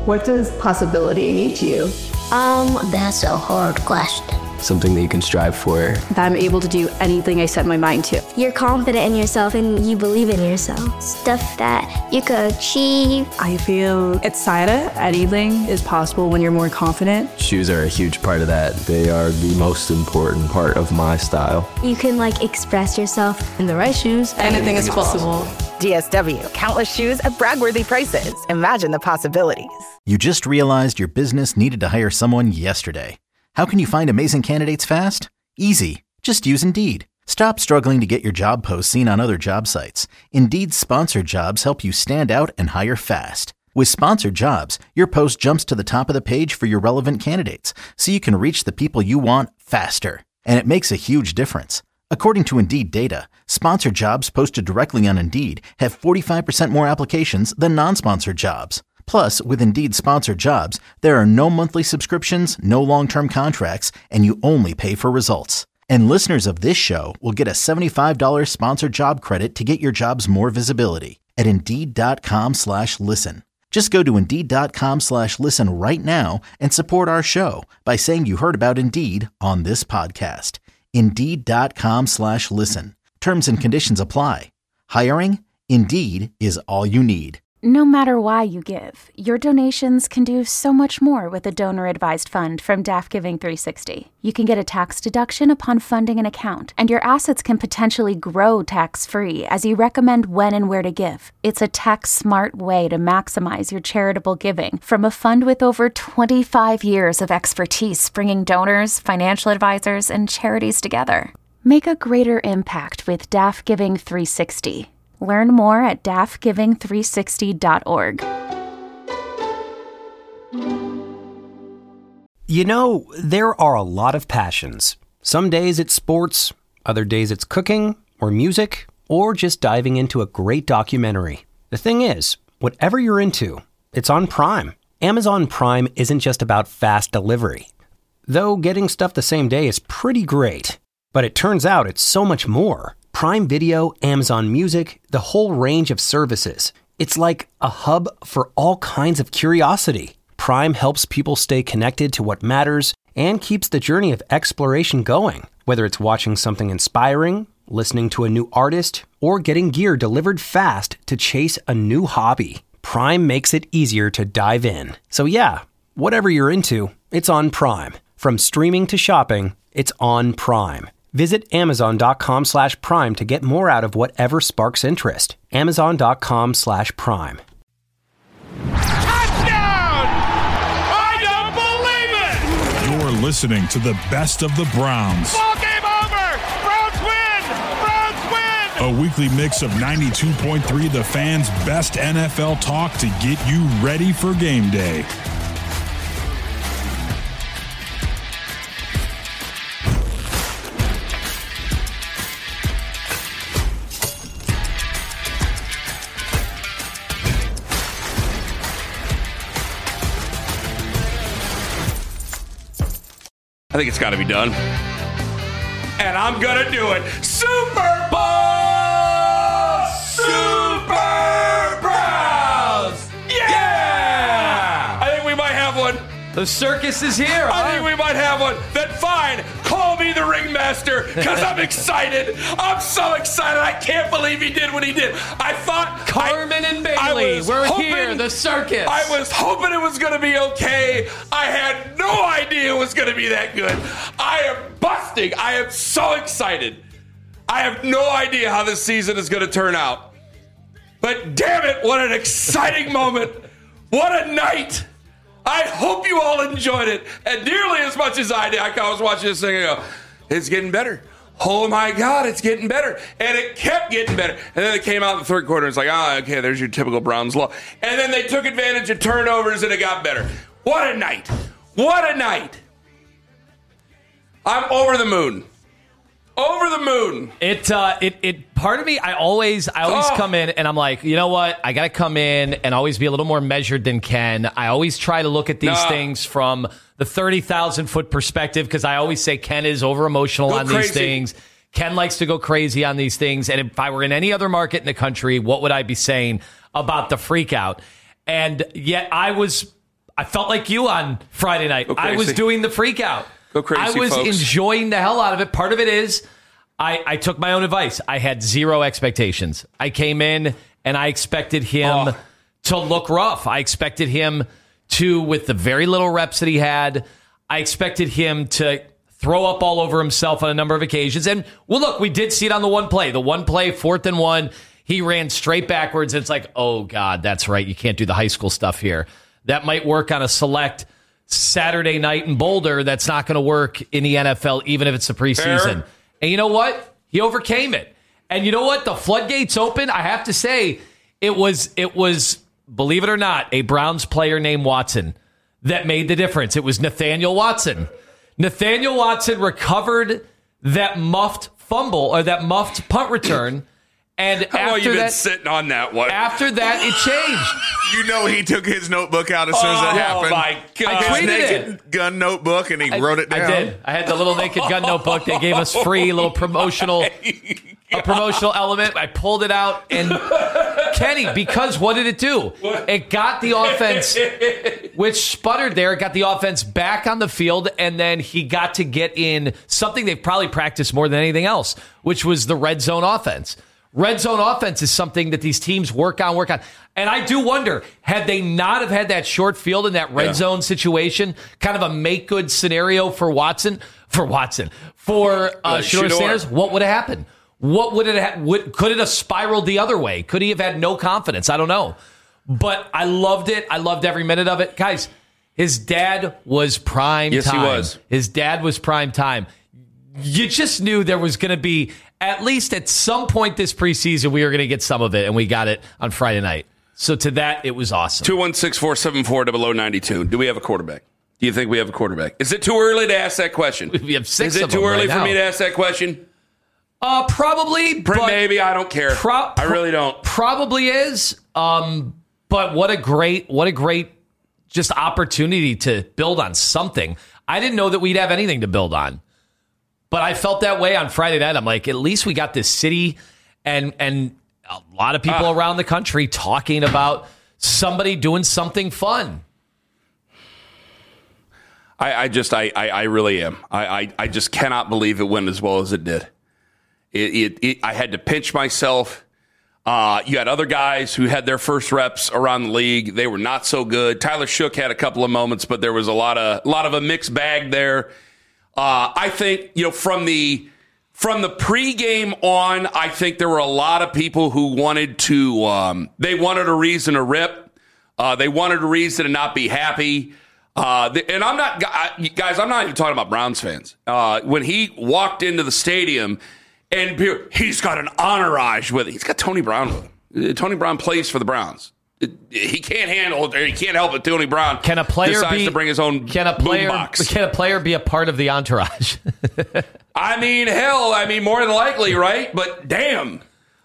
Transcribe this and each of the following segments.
What does possibility mean to you? That's a hard question. Something that you can strive for. That I'm able to do anything I set my mind to. You're confident in yourself and you believe in yourself. Stuff that you could achieve. I feel excited. Anything is possible when you're more confident. Shoes are a huge part of that. They are the most important part of my style. You can express yourself. In the right shoes, anything is possible. DSW, countless shoes at brag-worthy prices. Imagine the possibilities. You just realized your business needed to hire someone yesterday. How can you find amazing candidates fast? Easy. Just use Indeed. Stop struggling to get your job posts seen on other job sites. Indeed's sponsored jobs help you stand out and hire fast. With sponsored jobs, your post jumps to the top of the page for your relevant candidates, so you can reach the people you want faster. And it makes a huge difference. According to Indeed data, sponsored jobs posted directly on Indeed have 45% more applications than non-sponsored jobs. Plus, with Indeed sponsored jobs, there are no monthly subscriptions, no long-term contracts, and you only pay for results. And listeners of this show will get a $75 sponsored job credit to get your jobs more visibility at Indeed.com/listen. Just go to Indeed.com/listen right now and support our show by saying you heard about Indeed on this podcast. Indeed.com/listen. Terms and conditions apply. Hiring? Indeed is all you need. No matter why you give, your donations can do so much more with a donor-advised fund from DAF Giving 360. You can get a tax deduction upon funding an account, and your assets can potentially grow tax-free as you recommend when and where to give. It's a tax-smart way to maximize your charitable giving from a fund with over 25 years of expertise bringing donors, financial advisors, and charities together. Make a greater impact with DAF Giving 360. Learn more at dafgiving360.org. You know, there are a lot of passions. Some days it's sports, other days it's cooking, or music, or just diving into a great documentary. The thing is, whatever you're into, it's on Prime. Amazon Prime isn't just about fast delivery. Though getting stuff the same day is pretty great. But it turns out it's so much more. Prime Video, Amazon Music, the whole range of services. It's like a hub for all kinds of curiosity. Prime helps people stay connected to what matters and keeps the journey of exploration going. Whether it's watching something inspiring, listening to a new artist, or getting gear delivered fast to chase a new hobby, Prime makes it easier to dive in. So yeah, whatever you're into, it's on Prime. From streaming to shopping, it's on Prime. Visit Amazon.com/Prime to get more out of whatever sparks interest. Amazon.com/Prime. Touchdown! I don't believe it! You're listening to the best of the Browns. Ball game over! Browns win! Browns win! A weekly mix of 92.3 The Fan's best NFL talk to get you ready for game day. I think it's got to be done. And I'm going to do it. Super Bowl! Super Browns! Yeah! I think we might have one. The circus is here. I think we might have one. Then fine, call me the ringmaster because I'm excited. I'm so excited. I can't believe he did what he did. I thought Carmen and Bailey, we're here, the circus. I was hoping it was going to be okay. I had no idea it was going to be that good. I am busting. I am so excited. I have no idea how this season is going to turn out. But damn it, what an exciting moment. What a night. I hope you all enjoyed it, and nearly as much as I did. I was watching this thing and I go, it's getting better. Oh my God, it's getting better. And it kept getting better. And then it came out in the third quarter. It's like, okay, there's your typical Browns law. And then they took advantage of turnovers and it got better. What a night. What a night. I'm over the moon. Over the moon. It part of me, I always come in and I'm like, you know what? I got to come in and always be a little more measured than Ken. I always try to look at these things from the 30,000 foot perspective because I always say Ken is over emotional on these things. Ken likes to go crazy on these things. And if I were in any other market in the country, what would I be saying about the freak out? And yet I was I felt like you on Friday night. I was doing the freak out. Go crazy, I was folks. enjoying the hell out of it. Part of it is I took my own advice. I had zero expectations. I came in and I expected him to look rough. I expected him to, with the very little reps that he had, I expected him to throw up all over himself on a number of occasions. And, well, look, we did see it on the one play. The one play, 4th and 1, he ran straight backwards. And it's like, oh, God, that's right. You can't do the high school stuff here. That might work on a select Saturday night in Boulder. That's not going to work in the NFL, even if it's the preseason. Fair. And you know what? He overcame it. And you know what? The floodgates open. I have to say, it was, believe it or not, a Browns player named Watson that made the difference. It was Nathaniel Watson. Nathaniel Watson recovered that muffed fumble or that muffed punt return. And how long you been sitting on that one? After that, it changed. You know, he took his notebook out as soon as that happened. Oh, my God. His naked gun notebook, and he wrote it down. I did. I had the little naked gun notebook. They gave us free, little promotional element. I pulled it out. And Kenny, because what did it do? It got the offense, which sputtered there, it got the offense back on the field, and then he got to get in something they've probably practiced more than anything else, which was the red zone offense. Red zone offense is something that these teams work on. And I do wonder, had they not have had that short field in that red zone situation, kind of a make-good scenario for Shedeur Sanders, what would have happened? What would it have, could it have spiraled the other way? Could he have had no confidence? I don't know. But I loved it. I loved every minute of it. Guys, his dad was prime time. Yes, he was. His dad was prime time. You just knew there was going to be, at least at some point this preseason, we were going to get some of it, and we got it on Friday night. So to that, it was awesome. 216-474-0092. Do we have a quarterback? Do you think we have a quarterback? Is it too early to ask that question? We have 6 Is it of them too early right for now. me to ask that question? Probably. But maybe. I don't care. I really don't. Probably is. But what a great just opportunity to build on something. I didn't know that we'd have anything to build on. But I felt that way on Friday night. I'm like, at least we got this city and a lot of people around the country talking about somebody doing something fun. I really am. I just cannot believe it went as well as it did. I had to pinch myself. You had other guys who had their first reps around the league. They were not so good. Tyler Shook had a couple of moments, but there was a lot of a mixed bag there. I think, from the pregame on, I think there were a lot of people who wanted to, they wanted a reason to rip. They wanted a reason to not be happy. And I'm not, guys, I'm not even talking about Browns fans. When he walked into the stadium and he's got an entourage with him. He's got Tony Brown with him. Tony Brown plays for the Browns. He can't handle it. He can't help it. Tony Brown decides to bring his own boombox. Can a player be a part of the entourage? I mean, more than likely, right? But damn,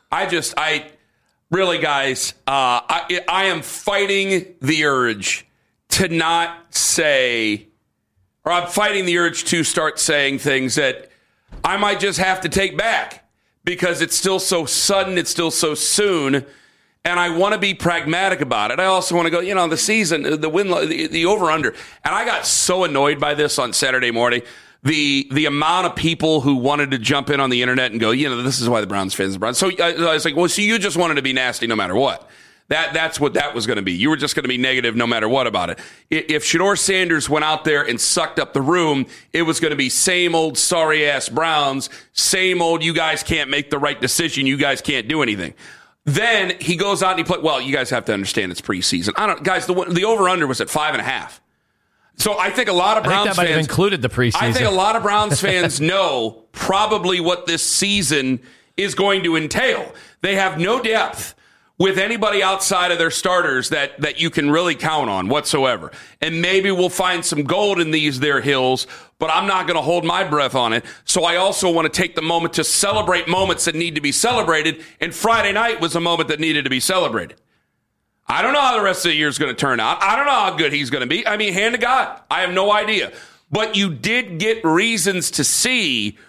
really, guys, I am fighting the urge to not say, or I'm fighting the urge to start saying things that I might just have to take back because it's still so sudden, it's still so soon. And I want to be pragmatic about it. I also want to go, the season, the win, the over-under. And I got so annoyed by this on Saturday morning. The amount of people who wanted to jump in on the internet and go, this is why the Browns fans are the Browns. So I was like, well, so you just wanted to be nasty no matter what. That's what that was going to be. You were just going to be negative no matter what about it. If Shedeur Sanders went out there and sucked up the room, it was going to be same old sorry-ass Browns, same old you guys can't make the right decision, you guys can't do anything. Then he goes out and he plays. Well, you guys have to understand it's preseason. Guys, the over/under was at 5.5. So I think a lot of Browns fans might have included the preseason. I think a lot of Browns fans know probably what this season is going to entail. They have no depth with anybody outside of their starters that you can really count on whatsoever. And maybe we'll find some gold in their hills, but I'm not going to hold my breath on it. So I also want to take the moment to celebrate moments that need to be celebrated, and Friday night was a moment that needed to be celebrated. I don't know how the rest of the year is going to turn out. I don't know how good he's going to be. I mean, hand to God, I have no idea. But you did get reasons to see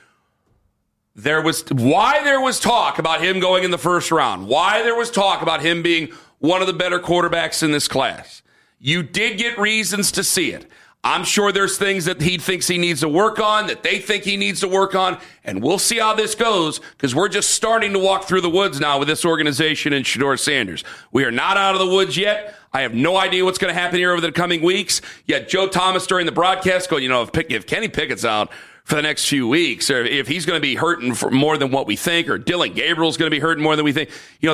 why there was talk about him going in the first round, why there was talk about him being one of the better quarterbacks in this class. You did get reasons to see it. I'm sure there's things that he thinks he needs to work on, that they think he needs to work on, and we'll see how this goes because we're just starting to walk through the woods now with this organization and Shedeur Sanders. We are not out of the woods yet. I have no idea what's going to happen here over the coming weeks. Yet Joe Thomas during the broadcast going, if Kenny Pickett's out for the next few weeks, or if he's going to be hurting for more than what we think, or Dylan Gabriel's going to be hurting more than we think,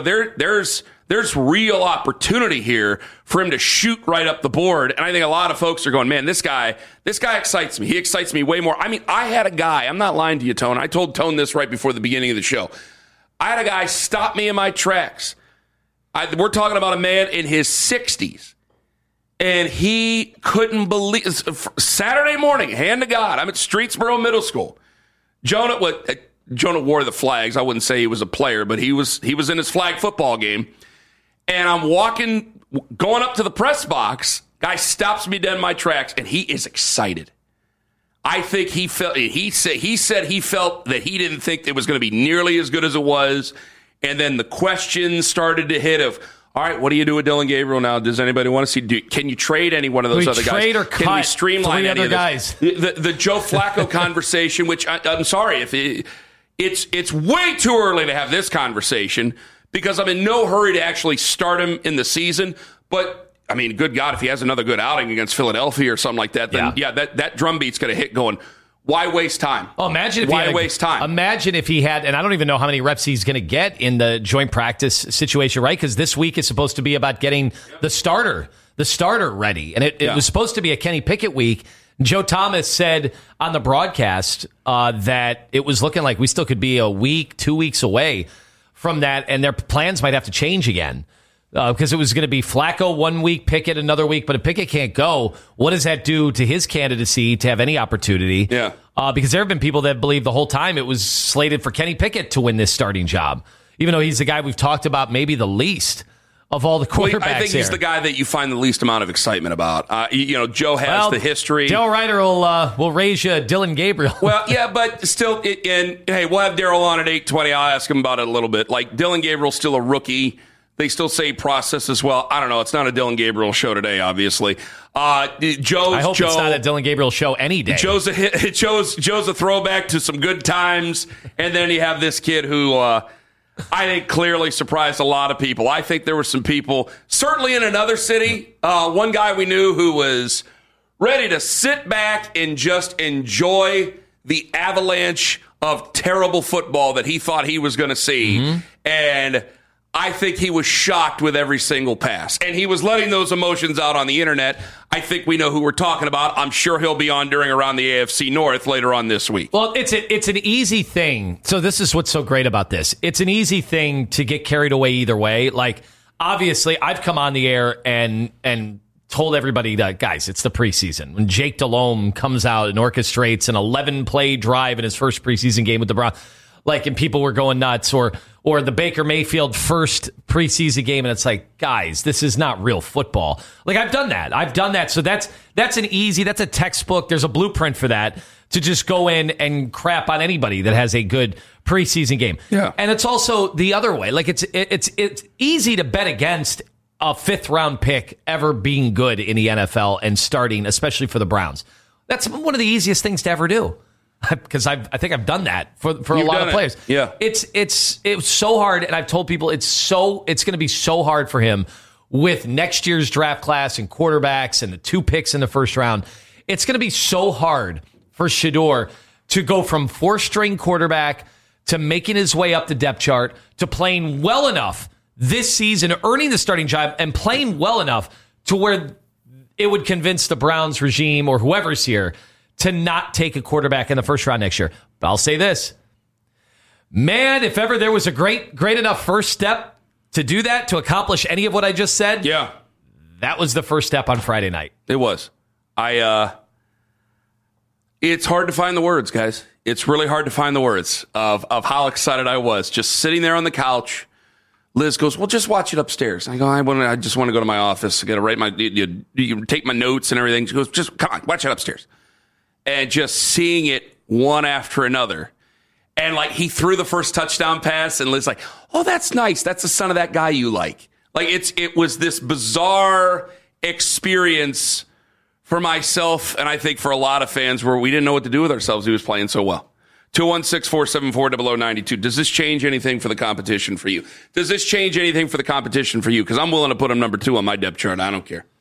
there's real opportunity here for him to shoot right up the board. And I think a lot of folks are going, man, this guy excites me. He excites me way more. I mean, I had a guy, I'm not lying to you, Tone. I told Tone this right before the beginning of the show. I had a guy stop me in my tracks. We're talking about a man in his 60s. And he couldn't believe Saturday morning, hand to God, I'm at Streetsboro Middle School. Jonah wore the flags. I wouldn't say he was a player, but he was in his flag football game. And I'm going up to the press box. Guy stops me dead in my tracks, and he is excited. I think he said he felt that he didn't think it was going to be nearly as good as it was. And then the questions started to hit of, all right, what do you do with Dylan Gabriel now? Does anybody want to see? Can you trade any one of those other guys? Trade or can we streamline three any other of guys? The Joe Flacco conversation, which I'm sorry if it's way too early to have this conversation because I'm in no hurry to actually start him in the season. But I mean, good God, if he has another good outing against Philadelphia or something like that, then that drumbeat's going to hit going. Why waste time? Oh, imagine if he had, and I don't even know how many reps he's going to get in the joint practice situation, right? Because this week is supposed to be about getting the starter ready. And it was supposed to be a Kenny Pickett week. Joe Thomas said on the broadcast that it was looking like we still could be a week, 2 weeks away from that, and their plans might have to change again. Because it was going to be Flacco 1 week, Pickett another week. But if Pickett can't go, what does that do to his candidacy to have any opportunity? Yeah. Because there have been people that believe the whole time it was slated for Kenny Pickett to win this starting job, even though he's the guy we've talked about maybe the least of all the quarterbacks. I think he's the guy that you find the least amount of excitement about. Joe has the history. Dale Ryder will raise you Dylan Gabriel. Well, yeah, but still, hey, we'll have Daryl on at 8:20. I'll ask him about it a little bit. Like, Dylan Gabriel's still a rookie. They still say process as well. I don't know. It's not a Dylan Gabriel show today, obviously. I hope it's not a Dylan Gabriel show any day. Joe's a throwback to some good times. And then you have this kid who I think clearly surprised a lot of people. I think there were some people, certainly in another city, one guy we knew who was ready to sit back and just enjoy the avalanche of terrible football that he thought he was going to see. Mm-hmm. And I think he was shocked with every single pass. And he was letting those emotions out on the internet. I think we know who we're talking about. I'm sure he'll be on around the AFC North later on this week. Well, it's an easy thing. So this is what's so great about this. It's an easy thing to get carried away either way. Like, obviously, I've come on the air and told everybody that, guys, it's the preseason. When Jake Delhomme comes out and orchestrates an 11-play drive in his first preseason game with the Browns, and people were going nuts, or the Baker Mayfield first preseason game, and it's like, guys, this is not real football. Like, I've done that. So that's a textbook. There's a blueprint for that, to just go in and crap on anybody that has a good preseason game. Yeah. And it's also the other way. Like, it's easy to bet against a 5th-round pick ever being good in the NFL and starting, especially for the Browns. That's one of the easiest things to ever do. Because I think I've done that for a lot of players. Yeah, it's so hard, and I've told people it's going to be so hard for him with next year's draft class and quarterbacks and the 2 picks in the first round. It's going to be so hard for Shedeur to go from 4th-string quarterback to making his way up the depth chart to playing well enough this season, earning the starting job and playing well enough to where it would convince the Browns regime or whoever's here to not take a quarterback in the first round next year. But I'll say this. Man, if ever there was a great enough first step to do that, to accomplish any of what I just said, yeah, that was the first step on Friday night. It was. It's hard to find the words, guys. It's really hard to find the words of how excited I was. Just sitting there on the couch. Liz goes, well, just watch it upstairs. I go, I just want to go to my office. I got to write take my notes and everything. She goes, just come on, watch it upstairs. And just seeing it one after another. And he threw the first touchdown pass, and Liz oh, that's nice. That's the son of that guy you like. It was this bizarre experience for myself, and I think for a lot of fans, where we didn't know what to do with ourselves. He was playing so well. 216-474-0092. Does this change anything for the competition for you? Does this change anything for the competition for you? Because I'm willing to put him number 2 on my depth chart. I don't care.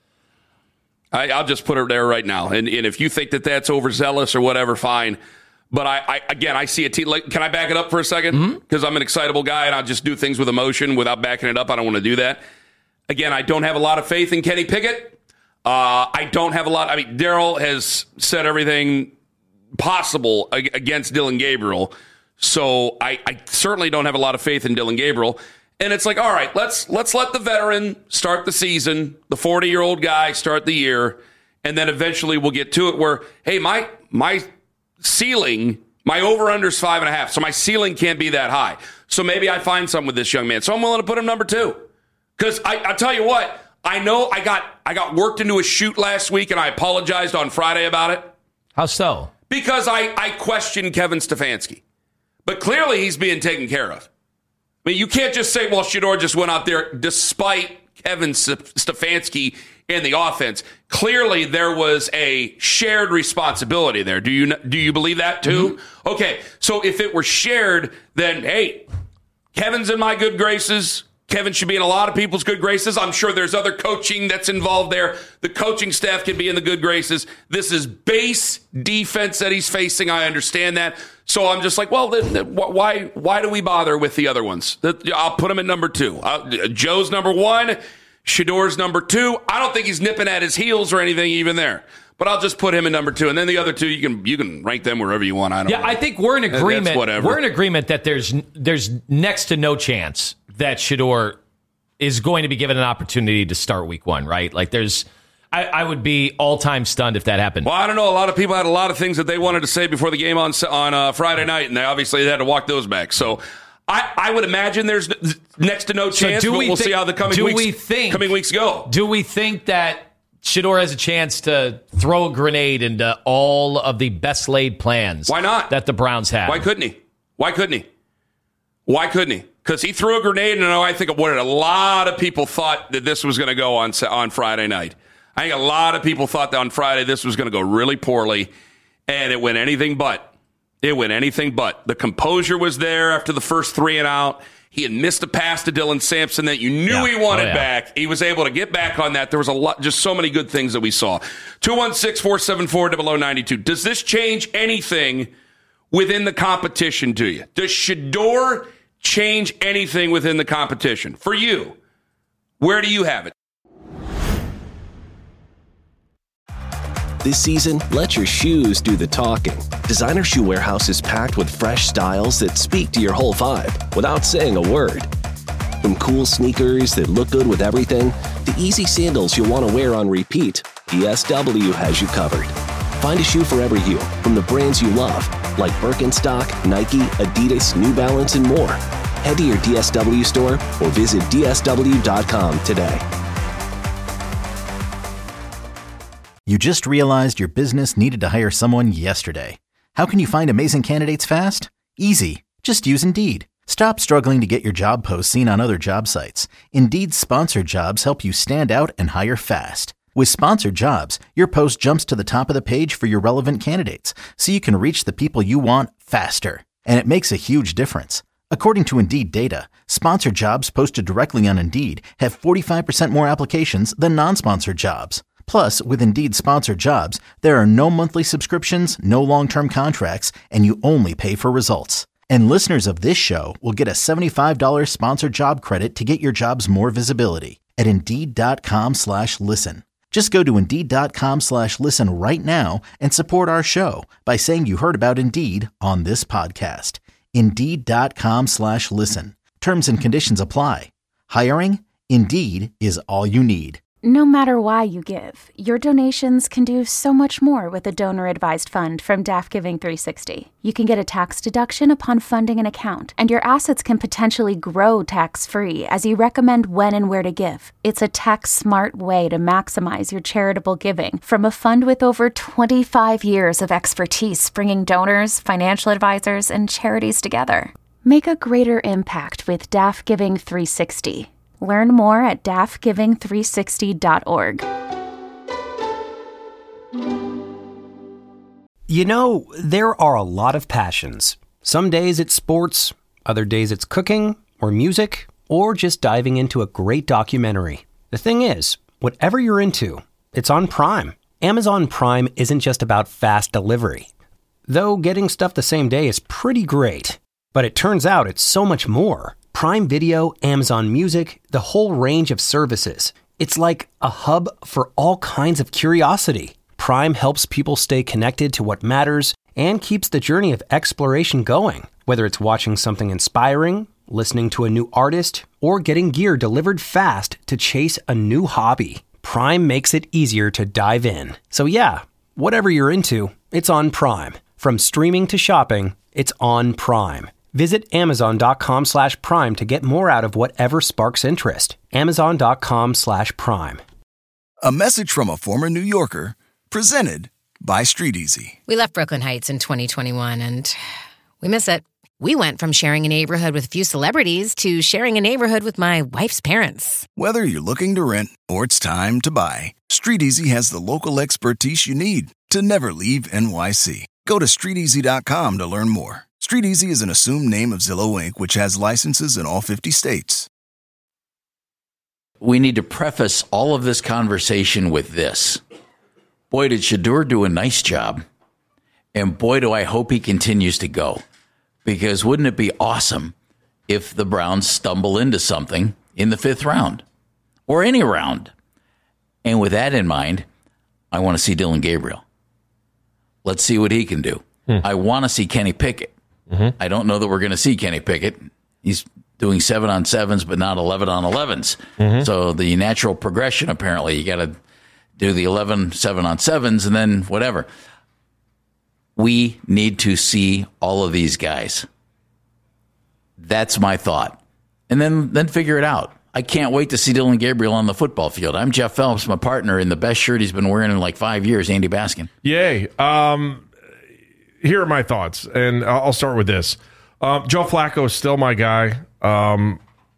I'll just put it there right now. And if you think that that's overzealous or whatever, fine. But I see a team. Like, can I back it up for a second? Because I'm an excitable guy and I'll just do things with emotion without backing it up. I don't want to do that. Again, I don't have a lot of faith in Kenny Pickett. I don't have a lot. I mean, Daryl has said everything possible against Dillon Gabriel. So I certainly don't have a lot of faith in Dillon Gabriel. And it's like, all right, let's let the veteran start the season, the 40-year-old guy start the year, and then eventually we'll get to it where, hey, my ceiling, my over-under's 5.5, so my ceiling can't be that high. So maybe I find something with this young man. So I'm willing to put him number 2. Because I'll tell you what, I know I got worked into a shoot last week, and I apologized on Friday about it. How so? Because I questioned Kevin Stefanski. But clearly he's being taken care of. I mean, you can't just say, well, Shedeur just went out there despite Kevin Stefanski and the offense. Clearly there was a shared responsibility there. Do you believe that too? Mm-hmm. Okay, so if it were shared, then, hey, Kevin's in my good graces. Kevin should be in a lot of people's good graces. I'm sure there's other coaching that's involved there. The coaching staff can be in the good graces. This is base defense that he's facing. I understand that. So I'm just like, well, why do we bother with the other ones? I'll put him at number 2. Joe's number 1. Shedeur's number 2. I don't think he's nipping at his heels or anything even there. But I'll just put him in number 2. And then the other 2, you can rank them wherever you want. I don't know. I think we're in agreement. We're in agreement that there's next to no chance that Shedeur is going to be given an opportunity to start week 1, right? Like I would be all-time stunned if that happened. Well, I don't know. A lot of people had a lot of things that they wanted to say before the game on Friday night, and they obviously had to walk those back. So I would imagine there's next to no chance, but we'll see how the coming weeks go. Do we think that Shedeur has a chance to throw a grenade into all of the best-laid plans? Why not? That the Browns have? Why couldn't he? Because he threw a grenade, and I think what a lot of people thought that this was going to go on Friday night. I think a lot of people thought that on Friday this was going to go really poorly, and it went anything but. The composure was there after the first 3 and out. He had missed a pass to Dylan Sampson that you knew he wanted back. He was able to get back on that. There was just so many good things that we saw. 216-474-0092. Does this change anything within the competition to you? Does Shedeur change anything within the competition? For you, where do you have it? This season, let your shoes do the talking. Designer Shoe Warehouse is packed with fresh styles that speak to your whole vibe without saying a word. From cool sneakers that look good with everything to easy sandals you'll want to wear on repeat, DSW has you covered. Find a shoe for every you from the brands you love, like Birkenstock, Nike, Adidas, New Balance, and more. Head to your DSW store or visit DSW.com today. You just realized your business needed to hire someone yesterday. How can you find amazing candidates fast? Easy. Just use Indeed. Stop struggling to get your job posts seen on other job sites. Indeed's sponsored jobs help you stand out and hire fast. With sponsored jobs, your post jumps to the top of the page for your relevant candidates, so you can reach the people you want faster. And it makes a huge difference. According to Indeed data, sponsored jobs posted directly on Indeed have 45% more applications than non-sponsored jobs. Plus, with Indeed sponsored jobs, there are no monthly subscriptions, no long-term contracts, and you only pay for results. And listeners of this show will get a $75 sponsored job credit to get your jobs more visibility at Indeed.com/listen. Just go to Indeed.com/listen right now and support our show by saying you heard about Indeed on this podcast. Indeed.com/listen. Terms and conditions apply. Hiring? Indeed is all you need. No matter why you give, your donations can do so much more with a donor-advised fund from Daft Giving 360. You can get a tax deduction upon funding an account, and your assets can potentially grow tax-free as you recommend when and where to give. It's a tax-smart way to maximize your charitable giving from a fund with over 25 years of expertise bringing donors, financial advisors, and charities together. Make a greater impact with Daft Giving 360. Learn more at daffgiving360.org. You know, there are a lot of passions. Some days it's sports, other days it's cooking or music, or just diving into a great documentary. The thing is, whatever you're into, it's on Prime. Amazon Prime isn't just about fast delivery. Though getting stuff the same day is pretty great. But it turns out it's so much more. Prime Video, Amazon Music, the whole range of services. It's like a hub for all kinds of curiosity. Prime helps people stay connected to what matters and keeps the journey of exploration going. Whether it's watching something inspiring, listening to a new artist, or getting gear delivered fast to chase a new hobby, Prime makes it easier to dive in. So yeah, whatever you're into, it's on Prime. From streaming to shopping, it's on Prime. Visit Amazon.com/Prime to get more out of whatever sparks interest. Amazon.com/Prime. A message from a former New Yorker, presented by Street Easy. We left Brooklyn Heights in 2021 and we miss it. We went from sharing a neighborhood with a few celebrities to sharing a neighborhood with my wife's parents. Whether you're looking to rent or it's time to buy, Street Easy has the local expertise you need to never leave NYC. Go to StreetEasy.com to learn more. Street Easy is an assumed name of Zillow Inc., which has licenses in all 50 states. We need to preface all of this conversation with this. Boy, did Shedeur do a nice job. And boy, do I hope he continues to go. Because wouldn't it be awesome if the Browns stumble into something in the 5th round? Or any round. And with that in mind, I want to see Dillon Gabriel. Let's see what he can do. I want to see Kenny Pickett. I don't know that we're going to see Kenny Pickett. He's doing 7-on-7s, but not 11-on-11s. So the natural progression, apparently, you got to do the 11 7-on-7s and then whatever. We need to see all of these guys. That's my thought. And then figure it out. I can't wait to see Dillon Gabriel on the football field. I'm Jeff Phelps, my partner, in the best shirt he's been wearing in like 5 years, Andy Baskin. Yay. Here are my thoughts, and I'll start with this. Joe Flacco is still my guy. I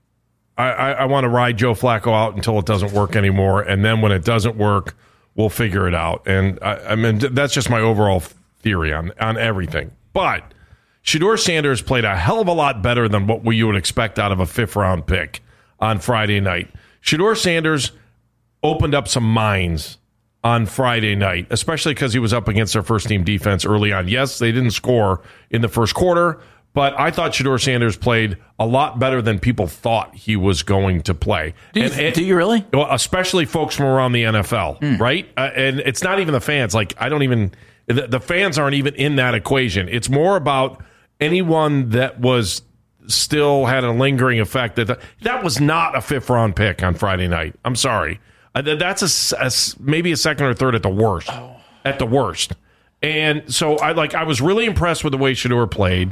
want to ride Joe Flacco out until it doesn't work anymore, and then when it doesn't work, we'll figure it out. And I mean, that's just my overall theory on everything. But Shedeur Sanders played a hell of a lot better than what you would expect out of a 5th-round pick on Friday night. Shedeur Sanders opened up some minds on Friday night, especially because he was up against their first-team defense early on. Yes, they didn't score in the first quarter, but I thought Shedeur Sanders played a lot better than people thought he was going to play. Do you really? Well, especially folks from around the NFL, right? And it's not even the fans. Like, the fans aren't even in that equation. It's more about anyone that was still had a lingering effect. That was not a 5th-round pick on Friday night. I'm sorry. That's maybe a second or third at the worst. At the worst. And so I was really impressed with the way Shedeur played.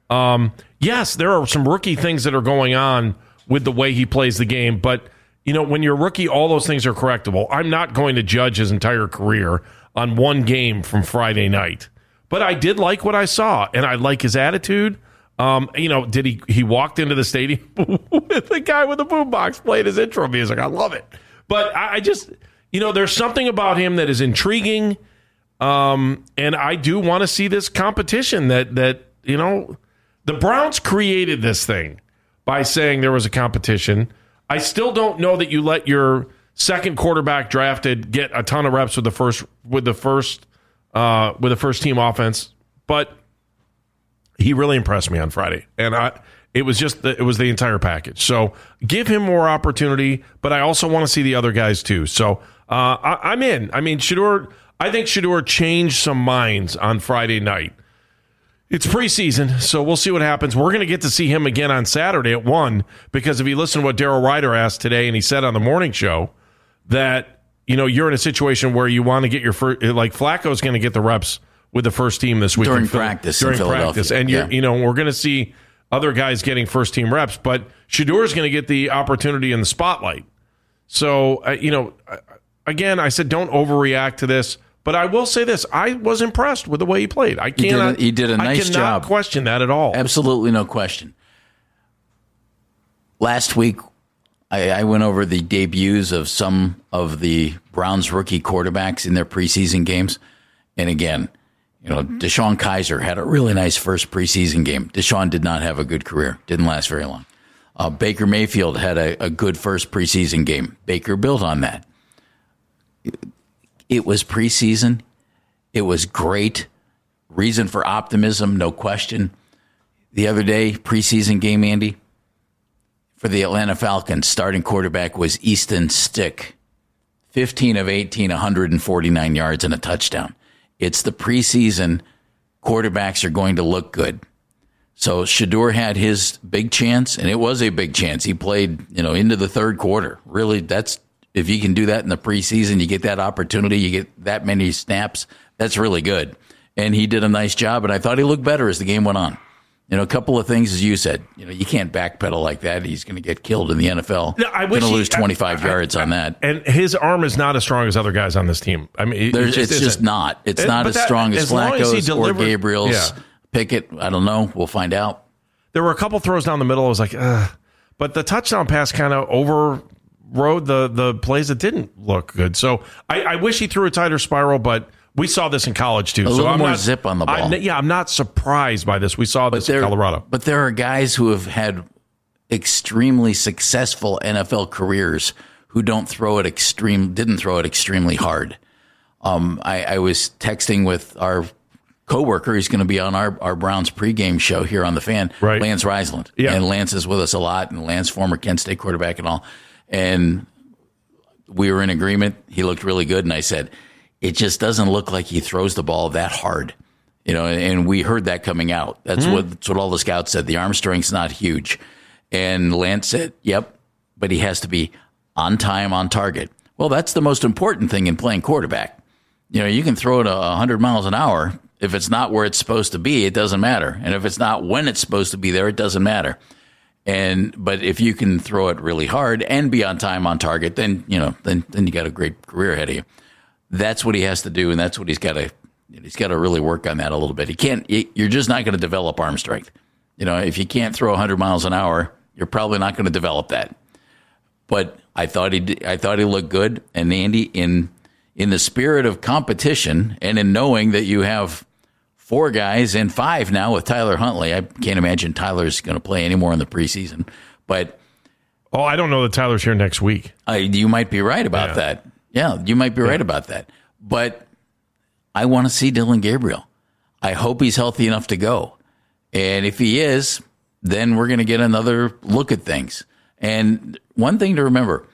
Yes, there are some rookie things that are going on with the way he plays the game, but when you're a rookie, all those things are correctable. I'm not going to judge his entire career on one game from Friday night. But I did like what I saw, and I like his attitude. Did he walked into the stadium with the guy with the boombox playing his intro music. I love it. But I just, there's something about him that is intriguing, and I do want to see this competition that the Browns created this thing by saying there was a competition. I still don't know that you let your second quarterback drafted get a ton of reps with the first team offense, but he really impressed me on Friday, and it was the entire package. So give him more opportunity, but I also want to see the other guys too. So I'm in. I mean, I think Shedeur changed some minds on Friday night. It's preseason, so we'll see what happens. We're going to get to see him again on Saturday at 1, because if you listen to what Darryl Ryder asked today, and he said on the morning show that you're in a situation where you want to get your first, like Flacco's going to get the reps with the first team this week during practice, and we're going to see other guys getting first team reps, but Shedeur's going to get the opportunity in the spotlight. So again, I said don't overreact to this, but I will say this: I was impressed with the way he played. He did a nice job. I cannot question that at all. Absolutely no question. Last week, I went over the debuts of some of the Browns rookie quarterbacks in their preseason games. And again, DeShone Kizer had a really nice first preseason game. DeShone did not have a good career. Didn't last very long. Baker Mayfield had a good first preseason game. Baker built on that. It was preseason. It was great. Reason for optimism, no question. The other day, preseason game, Andy, for the Atlanta Falcons, starting quarterback was Easton Stick. 15 of 18, 149 yards and a touchdown. It's the preseason. Quarterbacks are going to look good. So Shedeur had his big chance, and it was a big chance. He played, into the third quarter. Really, that's if you can do that in the preseason, you get that opportunity, you get that many snaps, that's really good. And he did a nice job, and I thought he looked better as the game went on. A couple of things, as you said, you can't backpedal like that. He's going to get killed in the NFL. No, going to lose 25 yards on that. And his arm is not as strong as other guys on this team. I mean, it's just not. It's not as strong as Flacco's or Gabriel's. Yeah. Pickett, I don't know. We'll find out. There were a couple throws down the middle. I was like, but the touchdown pass kind of overrode the plays that didn't look good. So I wish he threw a tighter spiral, but we saw this in college too. A little more zip on the ball. I'm not surprised by this. We saw this in Colorado. But there are guys who have had extremely successful NFL careers who didn't throw it extremely hard. I was texting with our coworker. He's going to be on our Browns pregame show here on the Fan, right. Lance Reisland. Yeah. And Lance is with us a lot, and Lance, former Kent State quarterback and all. And we were in agreement. He looked really good, and I said, it just doesn't look like he throws the ball that hard. And we heard that coming out. That's what all the scouts said. The arm strength's not huge. And Lance said, yep, but he has to be on time, on target. Well, that's the most important thing in playing quarterback. You can throw it 100 miles an hour. If it's not where it's supposed to be, it doesn't matter. And if it's not when it's supposed to be there, it doesn't matter. But if you can throw it really hard and be on time, on target, then you got a great career ahead of you. That's what he has to do, and that's what he's got to really work on that a little bit. You're just not going to develop arm strength. If you can't throw 100 miles an hour, you're probably not going to develop that. But I thought he looked good, and Andy, in the spirit of competition and in knowing that you have 4 guys and 5 now with Tyler Huntley, I can't imagine Tyler's going to play anymore in the preseason. But I don't know that Tyler's here next week. You might be right about that. Yeah, you might be right about that. But I want to see Dillon Gabriel. I hope he's healthy enough to go. And if he is, then we're going to get another look at things. And one thing to remember,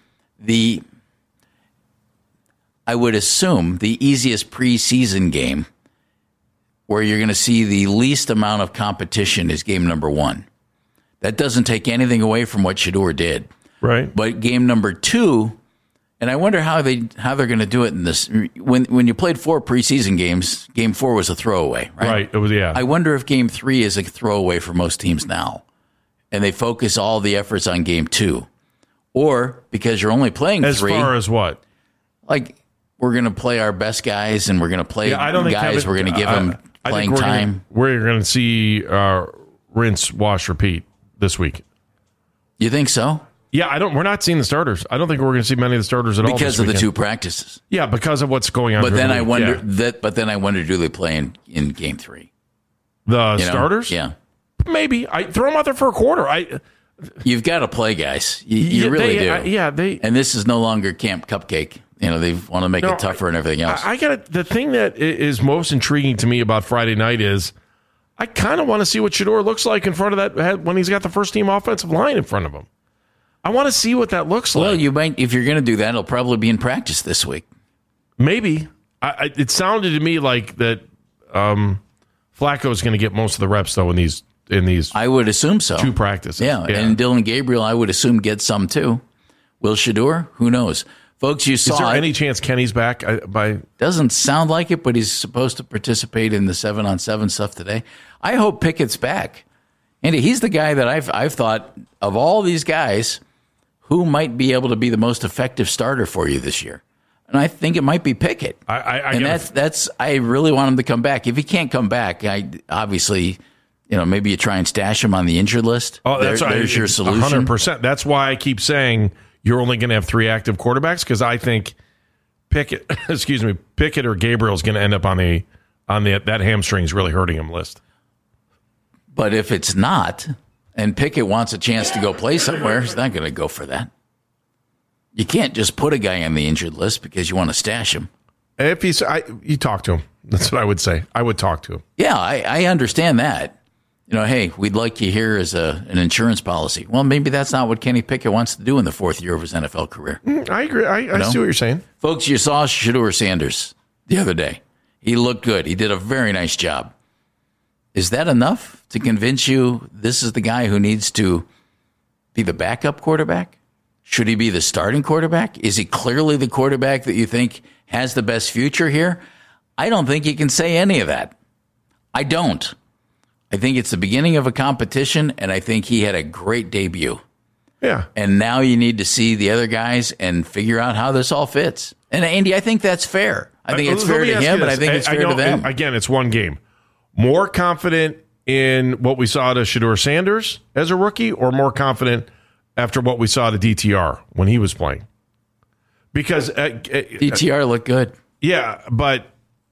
I would assume the easiest preseason game where you're going to see the least amount of competition is game number 1. That doesn't take anything away from what Shedeur did. Right. But game number 2, and I wonder how they're going to do it in this. When you played 4 preseason games, game 4 was a throwaway, right? Right. It was, yeah. I wonder if game 3 is a throwaway for most teams now, and they focus all the efforts on game 2, or because you're only playing 3. As far as what? Like, we're going to play our best guys, and we're going to play guys. We're going to give them playing time. We're going to see rinse, wash, repeat this week. You think so? Yeah, we're not seeing the starters. I don't think we're going to see many of the starters at all because of the 2 practices. Yeah, because of what's going on. But then I wonder do they play in game 3? The starters? Yeah, maybe. I throw them out there for a quarter. You've got to play, guys. You really do. And this is no longer Camp Cupcake. They want to make it tougher and everything else. The thing that is most intriguing to me about Friday night is I kind of want to see what Shedeur looks like in front of that when he's got the first team offensive line in front of him. I want to see what that looks like. Well, you might, if you're going to do that, it'll probably be in practice this week. Maybe. It sounded to me like that Flacco's going to get most of the reps though in these. I would assume so. 2 practices. Yeah, and Dillon Gabriel, I would assume gets some too. Will Shedeur? Who knows? Folks, you saw. Is there any chance Kenny's back? Doesn't sound like it, but he's supposed to participate in the 7-on-7 stuff today. I hope Pickett's back. Andy, he's the guy that I've thought of all these guys who might be able to be the most effective starter for you this year. And I think it might be Pickett. I really want him to come back. If he can't come back, obviously maybe you try and stash him on the injured list. Oh, that's right. There's your solution. 100%. That's why I keep saying you're only going to have 3 active quarterbacks, because I think Pickett or Gabriel is going to end up on that hamstring's really hurting him list. But if it's not, and Pickett wants a chance to go play somewhere, he's not going to go for that. You can't just put a guy on the injured list because you want to stash him. If you talk to him. That's what I would say. I would talk to him. Yeah, I understand that. Hey, we'd like you here as an insurance policy. Well, maybe that's not what Kenny Pickett wants to do in the 4th year of his NFL career. I agree. I see what you're saying. Folks, you saw Shedeur Sanders the other day. He looked good. He did a very nice job. Is that enough to convince you this is the guy who needs to be the backup quarterback? Should he be the starting quarterback? Is he clearly the quarterback that you think has the best future here? I don't think you can say any of that. I don't. I think it's the beginning of a competition, and I think he had a great debut. Yeah. And now you need to see the other guys and figure out how this all fits. And Andy, I think that's fair. I think it's fair to him, and I think it's fair to them. Again, it's one game. More confident in what we saw to Shedeur Sanders as a rookie, or more confident after what we saw to DTR when he was playing? Because DTR looked good. Yeah, but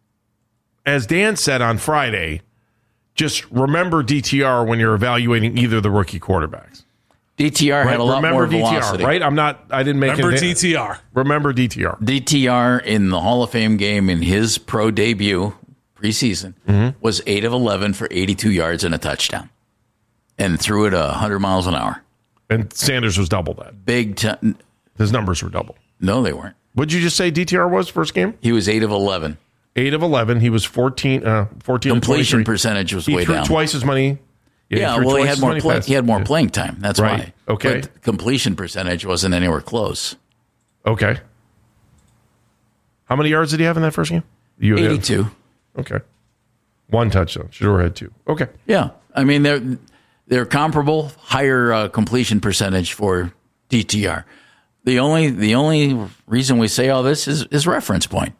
as Dan said on Friday, just remember DTR when you're evaluating either of the rookie quarterbacks. DTR had a lot more velocity. Right? I didn't make Remember DTR. Remember DTR. DTR in the Hall of Fame game in his pro debut preseason was 8 of 11 for 82 yards and a touchdown, and threw it 100 miles an hour. And Sanders was double that. His numbers were double. No, they weren't. What'd you just say DTR was first game? He was 8 of 11. 8 of 11. He was 14 completion percentage was way down. He threw twice as many. He had more playing time. That's right. Why. Okay. But completion percentage wasn't anywhere close. Okay. How many yards did he have in that first game? 82. Okay. 1 touchdown. Shedeur had 2. Okay. Yeah. I mean, they're comparable, higher completion percentage for DTR. The only reason we say all this is reference point.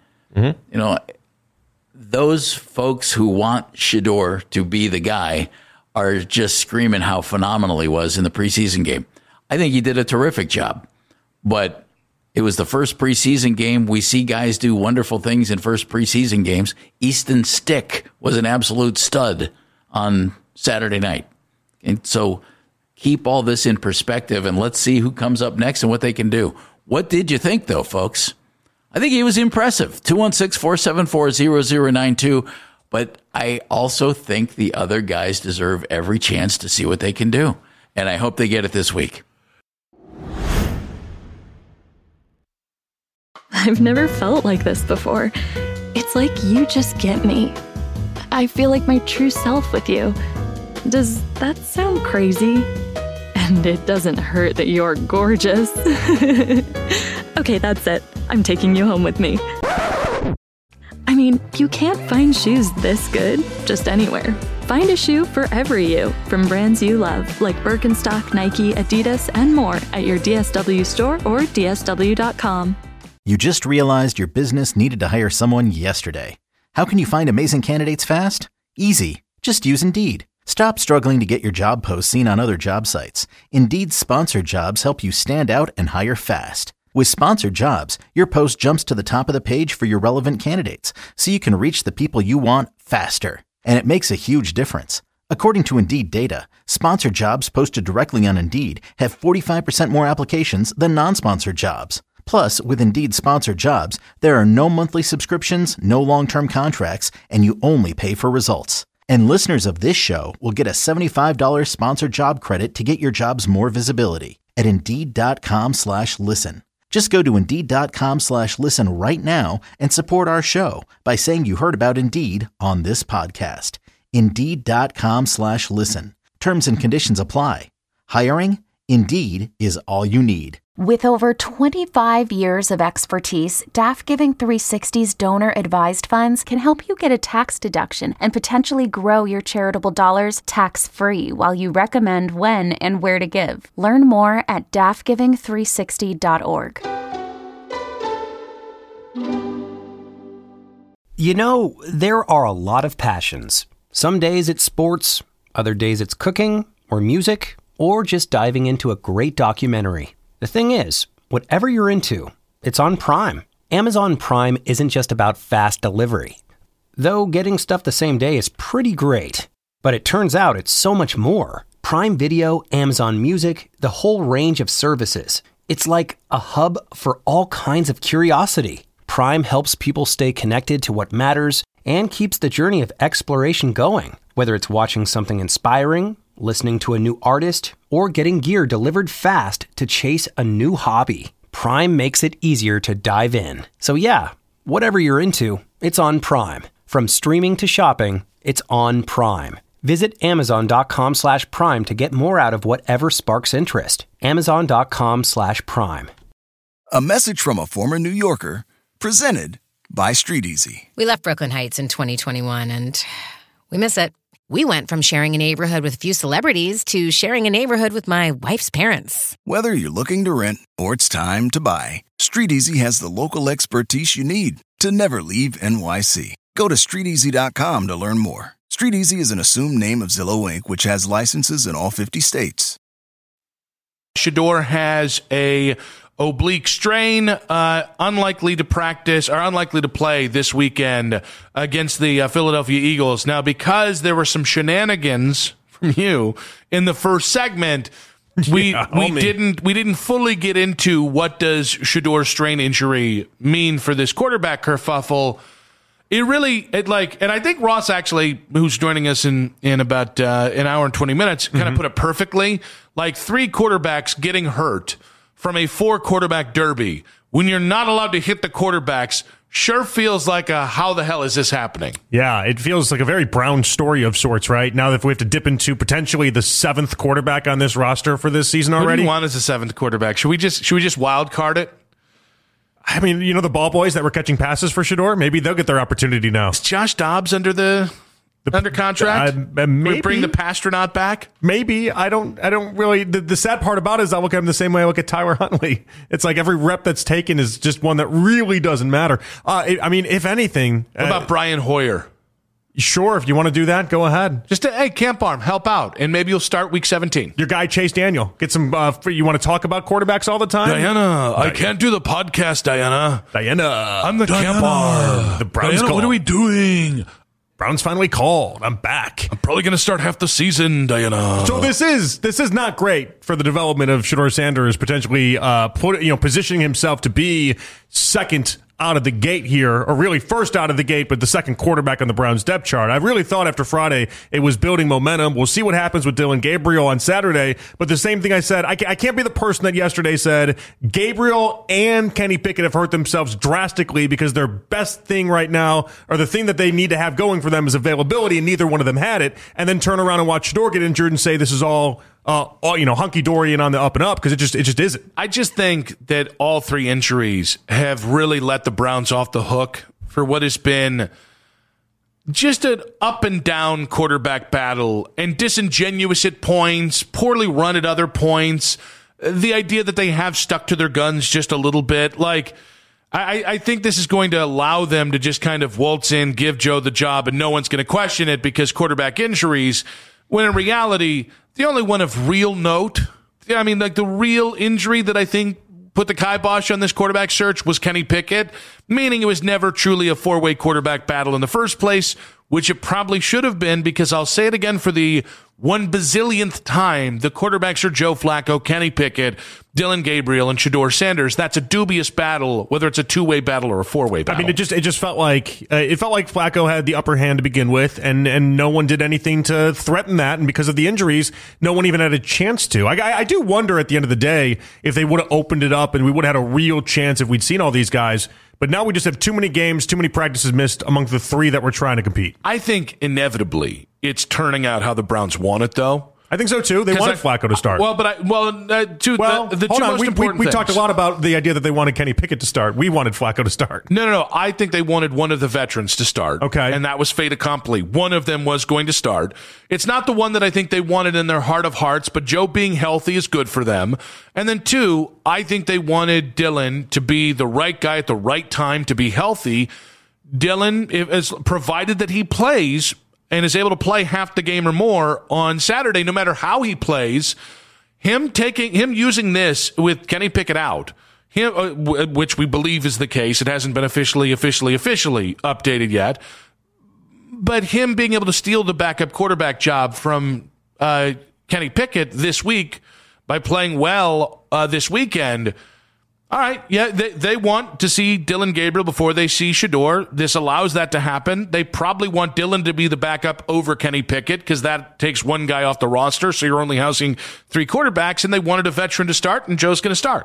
Those folks who want Shedeur to be the guy are just screaming how phenomenal he was in the preseason game. I think he did a terrific job, but it was the first preseason game. We see guys do wonderful things in first preseason games. Easton Stick was an absolute stud on Saturday night. And so keep all this in perspective, and let's see who comes up next and what they can do. What did you think, though, folks? I think he was impressive. 216-474-0092. But I also think the other guys deserve every chance to see what they can do. And I hope they get it this week. I've never felt like this before. It's like you just get me. I feel like my true self with you. Does that sound crazy? And it doesn't hurt that you're gorgeous. Okay, that's it. I'm taking you home with me. I mean, you can't find shoes this good just anywhere. Find a shoe for every you from brands you love, like Birkenstock, Nike, Adidas, and more at your DSW store or DSW.com. You just realized your business needed to hire someone yesterday. How can you find amazing candidates fast? Easy. Just use Indeed. Stop struggling to get your job posts seen on other job sites. Indeed's sponsored jobs help you stand out and hire fast. With sponsored jobs, your post jumps to the top of the page for your relevant candidates, so you can reach the people you want faster. And it makes a huge difference. According to Indeed data, sponsored jobs posted directly on Indeed have 45% more applications than non-sponsored jobs. Plus, with Indeed sponsored jobs, there are no monthly subscriptions, no long-term contracts, and you only pay for results. And listeners of this show will get a $75 sponsored job credit to get your jobs more visibility at Indeed.com/listen. Just go to Indeed.com/listen right now and support our show by saying you heard about Indeed on this podcast. Indeed.com/listen. Terms and conditions apply. Hiring? Indeed is all you need. With over 25 years of expertise, DAF Giving 360's donor-advised funds can help you get a tax deduction and potentially grow your charitable dollars tax-free while you recommend when and where to give. Learn more at dafgiving360.org. There are a lot of passions. Some days it's sports, Other days it's cooking or music or just diving into a great documentary. The thing is, whatever you're into, it's on Prime. Amazon Prime isn't just about fast delivery. Though getting stuff the same day is pretty great. But it turns out it's so much more. Prime Video, Amazon Music, the whole range of services. It's like a hub for all kinds of curiosity. Prime helps people stay connected to what matters and keeps the journey of exploration going. Whether it's watching something inspiring, listening to a new artist, or getting gear delivered fast to chase a new hobby, Prime makes it easier to dive in. So yeah, whatever you're into, it's on Prime. From streaming to shopping, it's on Prime. Visit Amazon.com/Prime to get more out of whatever sparks interest. Amazon.com/Prime. A message from a former New Yorker, presented by StreetEasy. We left Brooklyn Heights in 2021 and we miss it. We went from sharing a neighborhood with a few celebrities to sharing a neighborhood with my wife's parents. Whether you're looking to rent or it's time to buy, StreetEasy has the local expertise you need to never leave NYC. Go to StreetEasy.com to learn more. StreetEasy is an assumed name of Zillow Inc., which has licenses in all 50 states. Shedeur has a oblique strain, unlikely to practice or unlikely to play this weekend against the Philadelphia Eagles. Now, because there were some shenanigans from you in the first segment, we didn't fully get into what does Shedeur's strain injury mean for this quarterback kerfuffle. And I think Ross actually, who's joining us in about an hour and 20 minutes, kind of put it perfectly. Like 3 quarterbacks getting hurt from a 4-quarterback derby when you're not allowed to hit the quarterbacks sure feels like a how the hell is this happening? Yeah, it feels like a very Brown story of sorts, right? Now that we have to dip into potentially the 7th quarterback on this roster for this season already. What do you want as a 7th quarterback? Should we just wild card it? I mean, you know, the ball boys that were catching passes for Shedeur, maybe they'll get their opportunity now. Is Josh Dobbs under contract? Maybe. We bring the Pastronaut back? Maybe. I don't really. The sad part about it is I look at him the same way I look at Tyler Huntley. It's like every rep that's taken is just one that really doesn't matter. I mean, if anything. What about Brian Hoyer? Sure, if you want to do that, go ahead. Just Camp Arm, help out, and maybe you'll start week 17. Your guy Chase Daniel, get some. You want to talk about quarterbacks all the time, Diana? I can't do the podcast, Diana. I'm the Camp Arm. The Browns. Diana, what are we doing? Browns finally called. I'm back. I'm probably going to start half the season, Diana. So this is not great for the development of Shedeur Sanders, potentially positioning himself to be second out of the gate here, or really first out of the gate, but the second quarterback on the Browns depth chart. I really thought after Friday it was building momentum. We'll see what happens with Dillon Gabriel on Saturday, but the same thing I said, I can't be the person that yesterday said Gabriel and Kenny Pickett have hurt themselves drastically because their best thing right now, or the thing that they need to have going for them, is availability, and neither one of them had it, and then turn around and watch Shedeur get injured and say this is all hunky-dory and on the up and up, because it just isn't. I just think that all 3 injuries have really let the Browns off the hook for what has been just an up and down quarterback battle, and disingenuous at points, poorly run at other points. The idea that they have stuck to their guns just a little bit, like I think this is going to allow them to just kind of waltz in, give Joe the job, and no one's going to question it because quarterback injuries, when in reality, the only one of real note, I mean, like the real injury that I think put the kibosh on this quarterback search was Kenny Pickett, meaning it was never truly a 4-way quarterback battle in the first place, which it probably should have been, because I'll say it again for the 1 bazillionth time, the quarterbacks are Joe Flacco, Kenny Pickett, Dillon Gabriel, and Shedeur Sanders. That's a dubious battle, whether it's a 2-way battle or a 4-way battle. I mean, it just felt like Flacco had the upper hand to begin with, and no one did anything to threaten that. And because of the injuries, no one even had a chance to. I do wonder at the end of the day if they would have opened it up and we would have had a real chance if we'd seen all these guys. But now we just have too many games, too many practices missed among the 3 that we're trying to compete. I think inevitably it's turning out how the Browns want it, though. I think so too. They wanted Flacco to start. The two most important we things. talked a lot about the idea that they wanted Kenny Pickett to start. We wanted Flacco to start. No. I think they wanted one of the veterans to start. Okay. And that was fait accompli. One of them was going to start. It's not the one that I think they wanted in their heart of hearts, but Joe being healthy is good for them. And then 2, I think they wanted Dillon to be the right guy at the right time to be healthy. Dillon, provided that he plays, and is able to play half the game or more on Saturday, no matter how he plays, him using this with Kenny Pickett out, which we believe is the case. It hasn't been officially updated yet. But him being able to steal the backup quarterback job from Kenny Pickett this week by playing well this weekend, all right, yeah, they want to see Dillon Gabriel before they see Shedeur. This allows that to happen. They probably want Dillon to be the backup over Kenny Pickett because that takes one guy off the roster, so you're only housing 3 quarterbacks, and they wanted a veteran to start, and Joe's going to start.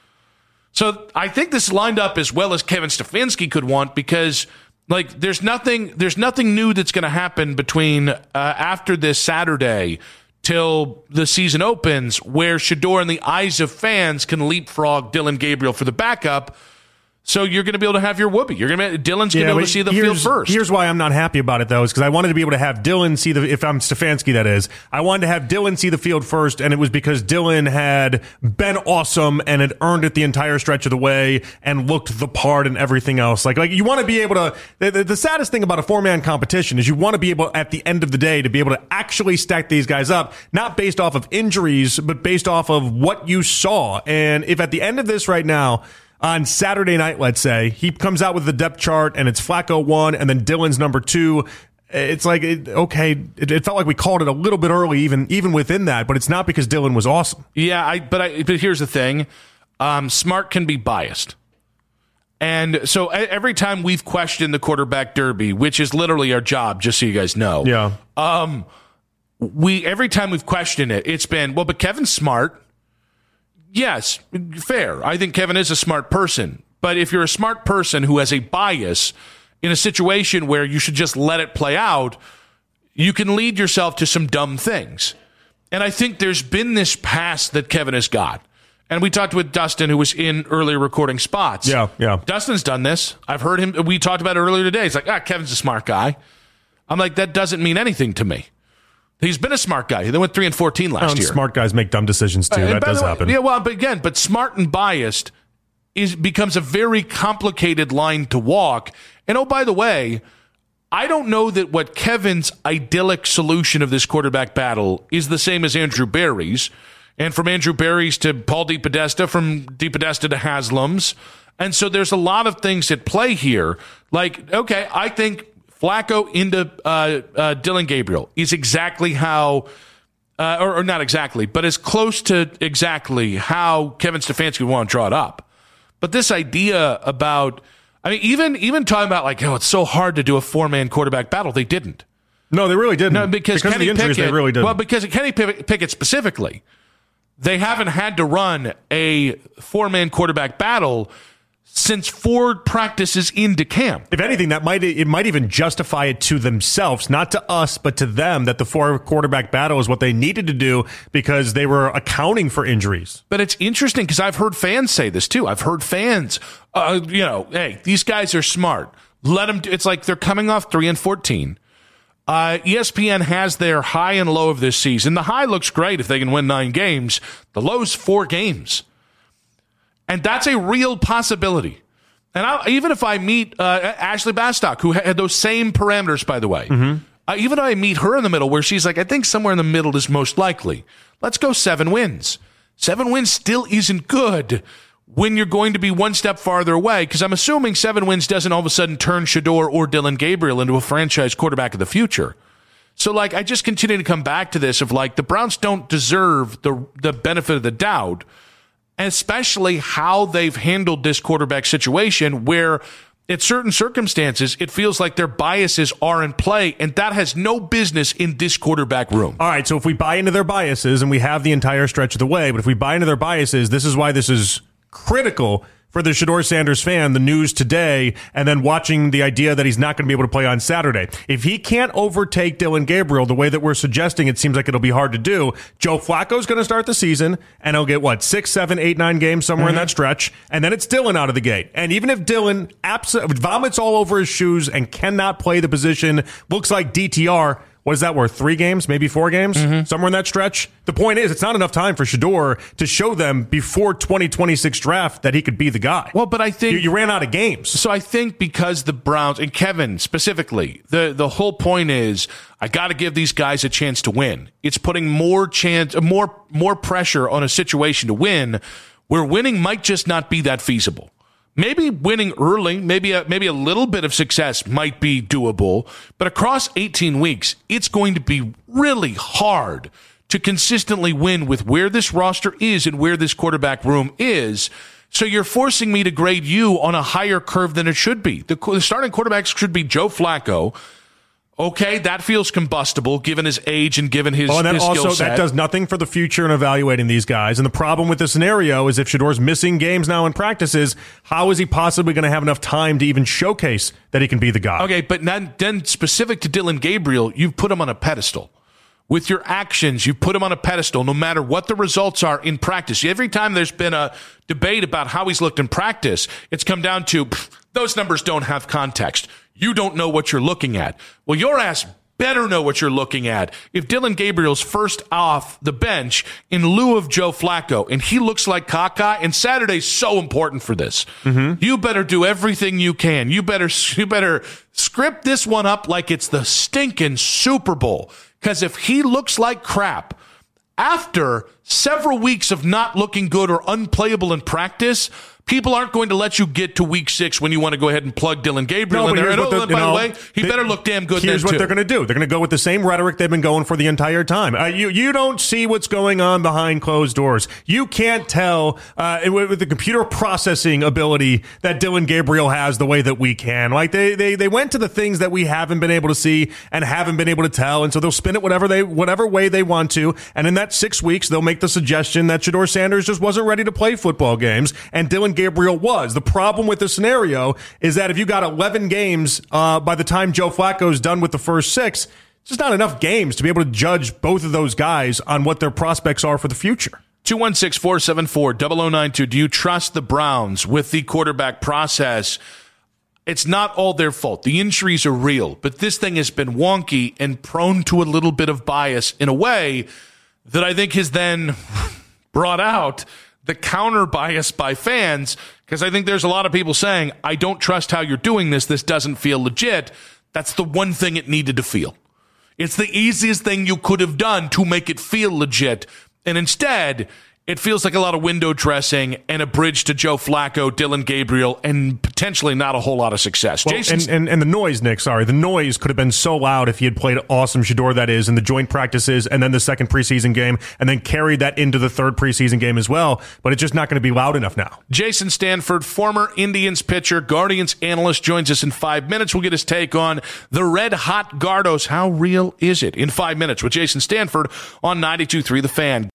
So I think this lined up as well as Kevin Stefanski could want because there's nothing new that's going to happen between after this Saturday till the season opens where Shedeur, in the eyes of fans, can leapfrog Dillon Gabriel for the backup. So you're going to be able to have your whoopee. Dillon's going to be able to see the field first. Here's why I'm not happy about it, though, is because I wanted to be able to have Dillon see if I'm Stefanski, that is. I wanted to have Dillon see the field first, and it was because Dillon had been awesome and had earned it the entire stretch of the way and looked the part and everything else. Like you want to be able to. The saddest thing about a 4-man competition is you want to be able, at the end of the day, to be able to actually stack these guys up, not based off of injuries, but based off of what you saw. And if at the end of this right now, on Saturday night, let's say, he comes out with the depth chart and it's Flacco 1 and then Dillon's number 2. It's like, it felt like we called it a little bit early, even within that, but it's not because Dillon was awesome. Yeah, but here's the thing. Smart can be biased. And so every time we've questioned the quarterback derby, which is literally our job, just so you guys know. Yeah. Every time we've questioned it, it's been, well, but Kevin's smart. Yes, fair. I think Kevin is a smart person. But if you're a smart person who has a bias in a situation where you should just let it play out, you can lead yourself to some dumb things. And I think there's been this pass that Kevin has got. And we talked with Dustin, who was in earlier recording spots. Yeah. Dustin's done this. I've heard him. We talked about it earlier today. He's like, Kevin's a smart guy. I'm like, that doesn't mean anything to me. He's been a smart guy. They went 3-14 last year. Smart guys make dumb decisions too. That does happen. Yeah, well, but smart and biased becomes a very complicated line to walk. And oh, by the way, I don't know that what Kevin's idyllic solution of this quarterback battle is the same as Andrew Berry's. And from Andrew Berry's to Paul DePodesta, from DePodesta to Haslam's. And so there's a lot of things at play here. Like, okay, I think Flacco into Dillon Gabriel is exactly how, or not exactly, but as close to exactly how Kevin Stefanski would want to draw it up. But this idea about, even talking about it's so hard to do a 4-man quarterback battle, they didn't. No, they really didn't. No, because Kenny of the injuries, Pickett, they really didn't. Well, because of Kenny Pickett specifically, they haven't had to run a 4-man quarterback battle since Ford practices into camp. If anything, it might even justify it to themselves, not to us, but to them, that the 4-quarterback battle is what they needed to do because they were accounting for injuries. But it's interesting because I've heard fans say this too. I've heard fans, hey, these guys are smart. Let them do. It's like they're coming off 3-14. ESPN has their high and low of this season. The high looks great if they can win 9 games. The low's 4 games. And that's a real possibility. And even if I meet Ashley Bastock, who had those same parameters, by the way, even if I meet her in the middle where she's like, I think somewhere in the middle is most likely. Let's go 7 wins. 7 wins still isn't good when you're going to be one step farther away, because I'm assuming 7 wins doesn't all of a sudden turn Shedeur or Dillon Gabriel into a franchise quarterback of the future. So, I just continue to come back to this of, the Browns don't deserve the benefit of the doubt, especially how they've handled this quarterback situation where at certain circumstances, it feels like their biases are in play, and that has no business in this quarterback room. All right, so if we buy into their biases, and we have the entire stretch of the way, but if we buy into their biases, this is why this is critical for the Shedeur Sanders fan, the news today, and then watching the idea that he's not going to be able to play on Saturday. If he can't overtake Dillon Gabriel the way that we're suggesting, it seems like it'll be hard to do. Joe Flacco's going to start the season, and he'll get, 6, 7, 8, 9 games somewhere in that stretch, and then it's Dillon out of the gate. And even if Dillon vomits all over his shoes and cannot play the position, looks like DTR, What is that worth? 3 games, maybe 4 games, somewhere in that stretch. The point is, it's not enough time for Shedeur to show them before 2026 draft that he could be the guy. Well, but I think you ran out of games. So I think because the Browns and Kevin specifically, the whole point is I got to give these guys a chance to win. It's putting more pressure on a situation to win, where winning might just not be that feasible. Maybe winning early, maybe a little bit of success might be doable, but across 18 weeks, it's going to be really hard to consistently win with where this roster is and where this quarterback room is. So you're forcing me to grade you on a higher curve than it should be. The starting quarterbacks should be Joe Flacco. Okay, that feels combustible given his age and given his, and then his skill also, set. that does nothing for the future in evaluating these guys. And the problem with the scenario is if Shedeur's missing games now in practices, how is he possibly going to have enough time to even showcase that he can be the guy? Okay, but then specific to Dillon Gabriel, you've put him on a pedestal. With your actions, you put him on a pedestal no matter what the results are in practice. Every time there's been a debate about how he's looked in practice, it's come down to those numbers don't have context. You don't know what you're looking at. Well, your ass better know what you're looking at. If Dillon Gabriel's first off the bench in lieu of Joe Flacco, and he looks like caca, and Saturday's so important for this, you better do everything you can. You better script this one up like it's the stinking Super Bowl. Because if he looks like crap after several weeks of not looking good or unplayable in practice, people aren't going to let you get to week 6 when you want to go ahead and plug Dillon Gabriel in there. And by the way, he better look damn good then, Here's what too. they're going to do. They're going to go with the same rhetoric they've been going for the entire time. You don't see what's going on behind closed doors. You can't tell with the computer processing ability that Dillon Gabriel has the way that we can. Like they went to the things that we haven't been able to see and haven't been able to tell, and so they'll spin it whatever way they want to. And in that 6 weeks, they'll make the suggestion that Shedeur Sanders just wasn't ready to play football games, and Dillon Gabriel was. The problem with the scenario is that if you got 11 games by the time Joe Flacco's done with the first 6, it's just not enough games to be able to judge both of those guys on what their prospects are for the future. 216-474-0092. Do you trust the Browns with the quarterback process? It's not all their fault. The injuries are real, but this thing has been wonky and prone to a little bit of bias in a way that I think has then brought out the counter bias by fans, because I think there's a lot of people saying, I don't trust how you're doing this. This doesn't feel legit. That's the one thing it needed to feel. It's the easiest thing you could have done to make it feel legit. And instead, it feels like a lot of window dressing and a bridge to Joe Flacco, Dillon Gabriel, and potentially not a whole lot of success. Well, and the noise, Nick, the noise could have been so loud if he had played awesome Shedeur, that is, in the joint practices and then the second preseason game, and then carried that into the third preseason game as well. But it's just not going to be loud enough now. Jason Stanford, former Indians pitcher, Guardians analyst, joins us in 5 minutes. We'll get his take on the red hot Gardos. How real is it? In 5 minutes with Jason Stanford on 92.3 The Fan.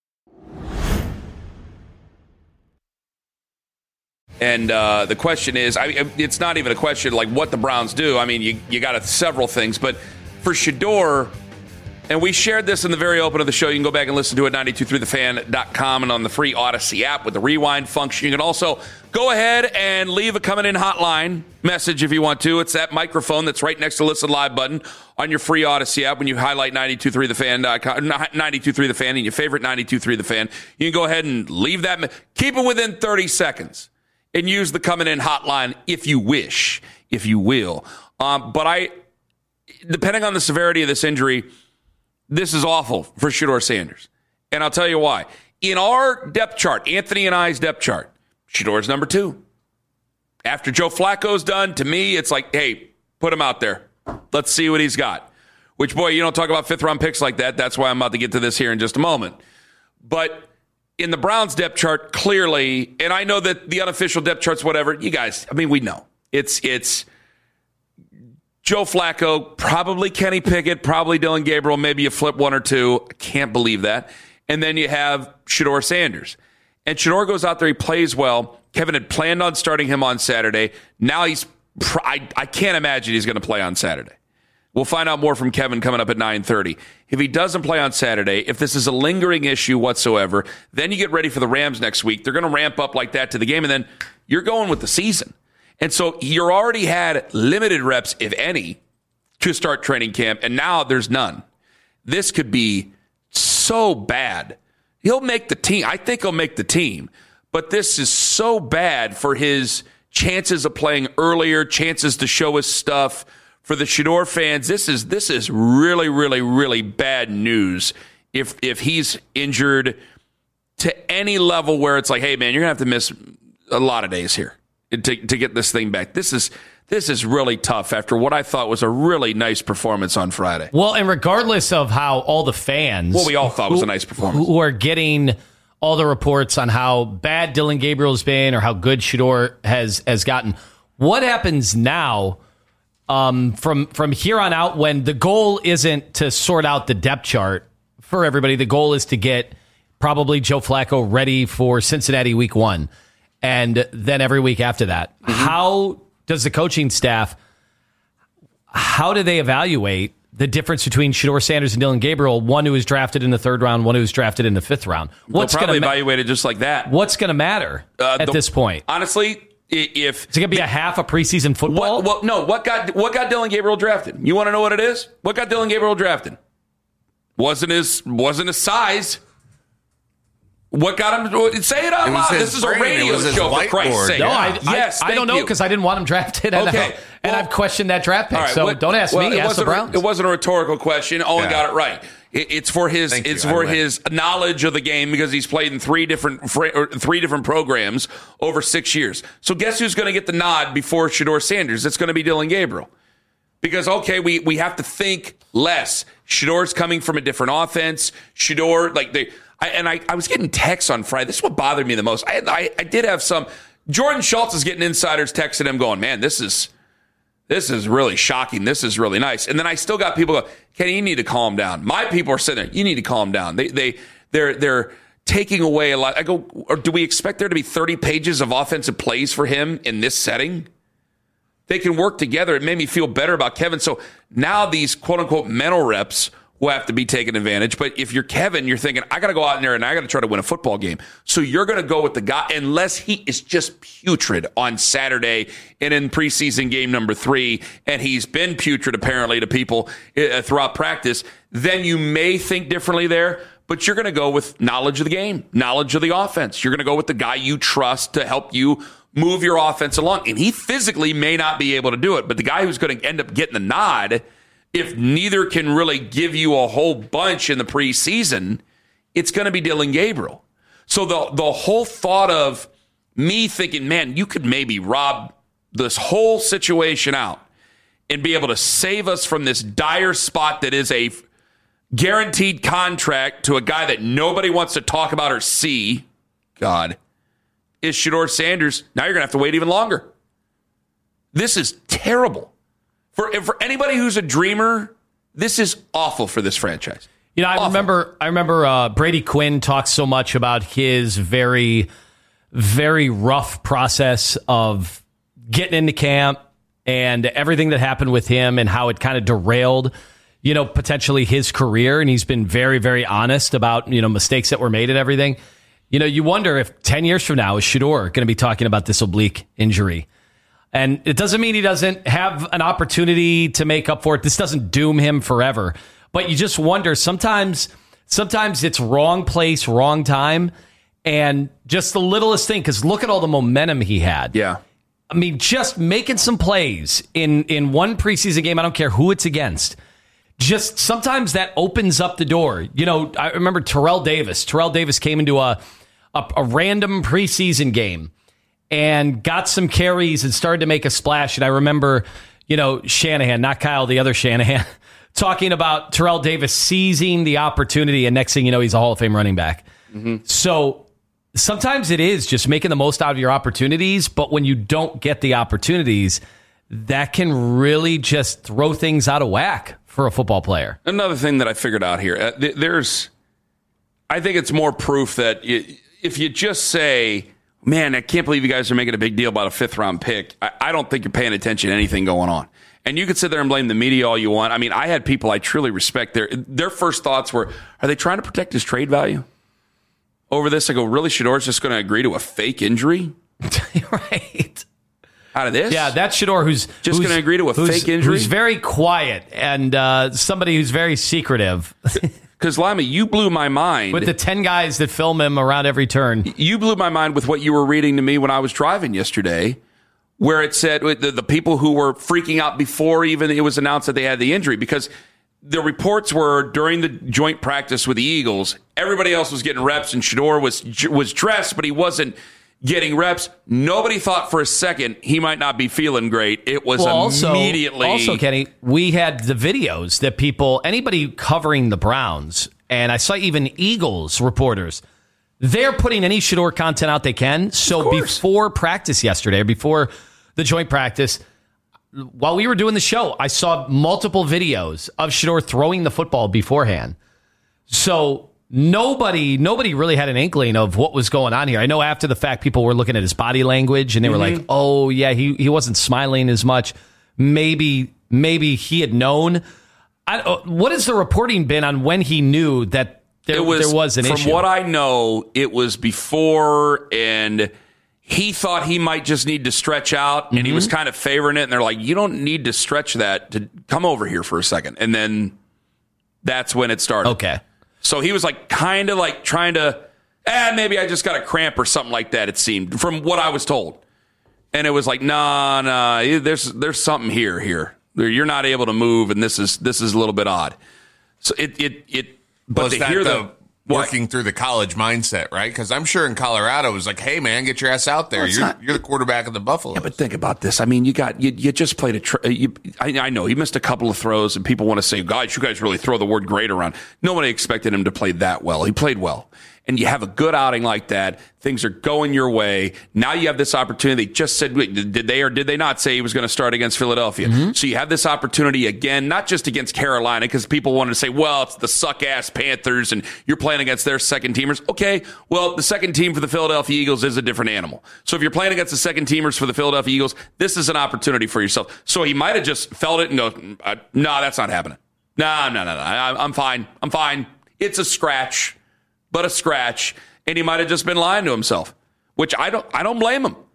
And the question is, it's not even a question like what the Browns do. I mean, you got several things. But for Shedeur, and we shared this in the very open of the show. You can go back and listen to it at 923thefan.com and on the free Odyssey app with the rewind function. You can also go ahead and leave a coming-in hotline message if you want to. It's that microphone that's right next to the Listen Live button on your free Odyssey app. When you highlight 923thefan.com, 923 The Fan, and your favorite 923 The Fan, you can go ahead and leave that. Keep it within 30 seconds. And use the coming in hotline if you wish, if you will. But depending on the severity of this injury, this is awful for Shedeur Sanders. And I'll tell you why. In our depth chart, Anthony and I's depth chart, Shedeur's number 2. After Joe Flacco's done, to me, it's like, hey, put him out there. Let's see what he's got. Which, boy, you don't talk about fifth-round picks like that. That's why I'm about to get to this here in just a moment. But in the Browns depth chart, clearly, and I know that the unofficial depth charts, whatever, you guys, I mean, we know. It's Joe Flacco, probably Kenny Pickett, probably Dillon Gabriel, maybe you flip one or two. I can't believe that. And then you have Shedeur Sanders. And Shedeur goes out there, he plays well. Kevin had planned on starting him on Saturday. Now I can't imagine he's going to play on Saturday. We'll find out more from Kevin coming up at 9:30. If he doesn't play on Saturday, if this is a lingering issue whatsoever, then you get ready for the Rams next week. They're going to ramp up like that to the game, and then you're going with the season. And so you already had limited reps, if any, to start training camp, and now there's none. this could be so bad. He'll make the team. I think he'll make the team. But this is so bad for his chances of playing earlier, chances to show his stuff. For the Shedeur fans, this is really, really, really bad news if he's injured to any level where it's like, hey, man, you're going to have to miss a lot of days here to get this thing back. This is really tough after what I thought was a really nice performance on Friday. Well, and regardless of how all the fans... What we all thought was a nice performance. Who are getting all the reports on how bad Dillon Gabriel's been or how good Shedeur has gotten, what happens now... From here on out, when the goal isn't to sort out the depth chart for everybody, the goal is to get probably Joe Flacco ready for Cincinnati week 1, and then every week after that. Mm-hmm. How does the coaching staff, how do they evaluate the difference between Shedeur Sanders and Dillon Gabriel, one who was drafted in the 3rd round, one who was drafted in the 5th round? What's probably evaluated just like that. What's going to matter at this point? Honestly... If it's going to be a half a preseason football? What got Dillon Gabriel drafted? You want to know what it is? What got Dillon Gabriel drafted? Wasn't his size. What got him? Say it out loud. This is a radio show, for Christ's sake. No, I don't know because I didn't want him drafted. Okay. And I've questioned that draft pick. Right, so don't ask me. Ask the Browns. It wasn't a rhetorical question. Owen got it right. It's for his his knowledge of the game because he's played in three different programs over 6 years. So guess who's going to get the nod before Shedeur Sanders? It's going to be Dillon Gabriel. Because, okay, we have to think less. Shedeur's coming from a different offense. Shedeur, I was getting texts on Friday. This is what bothered me the most. I did have some. Jordan Schultz is getting insiders texting him going, man, this is really shocking. This is really nice. And then I still got people go, Kenny, you need to calm down. My people are sitting there. You need to calm down. They're taking away a lot. I go, or do we expect there to be 30 pages of offensive plays for him in this setting? They can work together. It made me feel better about Kevin. So now these quote unquote mental reps will have to be taken advantage. But if you're Kevin, you're thinking, I got to go out in there and I got to try to win a football game. So you're going to go with the guy, unless he is just putrid on Saturday and in preseason game number 3, and he's been putrid apparently to people throughout practice, then you may think differently there. But you're going to go with knowledge of the game, knowledge of the offense. You're going to go with the guy you trust to help you move your offense along. And he physically may not be able to do it, but the guy who's going to end up getting the nod, if neither can really give you a whole bunch in the preseason, it's going to be Dillon Gabriel. So the whole thought of me thinking, man, you could maybe rob this whole situation out and be able to save us from this dire spot that is a guaranteed contract to a guy that nobody wants to talk about or see, God, is Shedeur Sanders. Now you're going to have to wait even longer. This is terrible. For anybody who's a dreamer, this is awful for this franchise. You know, I remember Brady Quinn talks so much about his very, very rough process of getting into camp and everything that happened with him and how it kind of derailed, you know, potentially his career. And he's been very, very honest about, you know, mistakes that were made and everything. You know, you wonder if 10 years from now, is Shedeur going to be talking about this oblique injury? And it doesn't mean he doesn't have an opportunity to make up for it. This doesn't doom him forever. But you just wonder, sometimes it's wrong place, wrong time. And just the littlest thing, because look at all the momentum he had. Yeah. I mean, just making some plays in one preseason game, I don't care who it's against. Just sometimes that opens up the door. You know, I remember Terrell Davis. Terrell Davis came into a random preseason game and got some carries and started to make a splash. And I remember, you know, Shanahan, not Kyle, the other Shanahan, talking about Terrell Davis seizing the opportunity. And next thing you know, he's a Hall of Fame running back. Mm-hmm. So sometimes it is just making the most out of your opportunities. But when you don't get the opportunities, that can really just throw things out of whack for a football player. Another thing that I figured out here, I think it's more proof that if you just say, man, I can't believe you guys are making a big deal about a 5th-round pick, I don't think you're paying attention to anything going on. And you could sit there and blame the media all you want. I mean, I had people I truly respect. Their first thoughts were, are they trying to protect his trade value over this? I go, really, Shedeur's just going to agree to a fake injury? Right. out of this? Yeah, that's Shedeur who's going to agree to a fake injury? Who's very quiet and somebody who's very secretive. Because, Lima, you blew my mind. With the 10 guys that film him around every turn. You blew my mind with what you were reading to me when I was driving yesterday, where it said the people who were freaking out before even it was announced that they had the injury. Because the reports were during the joint practice with the Eagles, everybody else was getting reps, and Shedeur was dressed, but he wasn't getting reps. Nobody thought for a second he might not be feeling great. It was immediately. Also, Kenny, we had the videos that anybody covering the Browns, and I saw even Eagles reporters, they're putting any Shedeur content out they can. So before practice yesterday, before the joint practice, while we were doing the show, I saw multiple videos of Shedeur throwing the football beforehand. So Nobody really had an inkling of what was going on here. I know after the fact, people were looking at his body language and they were like, "Oh yeah, he wasn't smiling as much. Maybe he had known." What has the reporting been on when he knew that there was an issue? From what I know, it was before, and he thought he might just need to stretch out, and he was kind of favoring it. And they're like, "You don't need to stretch that. To come over here for a second." And then that's when it started. Okay. So he was like kind of like trying to, maybe I just got a cramp or something like that, it seemed, from what I was told. And it was like, nah, there's something here. You're not able to move, and this is a little bit odd. So but to hear working through the college mindset, right? Because I'm sure in Colorado it was like, hey man, get your ass out there. You're the quarterback of the Buffalo. Yeah, but think about this. I mean, you just played I know he missed a couple of throws, and people want to say, guys, you guys really throw the word great around. Nobody expected him to play that well. He played well. And you have a good outing like that. Things are going your way. Now you have this opportunity. They just said, did they or did they not say he was going to start against Philadelphia? So you have this opportunity again, not just against Carolina, because people wanted to say, well, it's the suck-ass Panthers, and you're playing against their second teamers. Okay, well, the second team for the Philadelphia Eagles is a different animal. So if you're playing against the second teamers for the Philadelphia Eagles, this is an opportunity for yourself. So he might have just felt it and go, no, that's not happening. No, I'm fine. It's a scratch. But a scratch, and he might have just been lying to himself, which I don't blame him.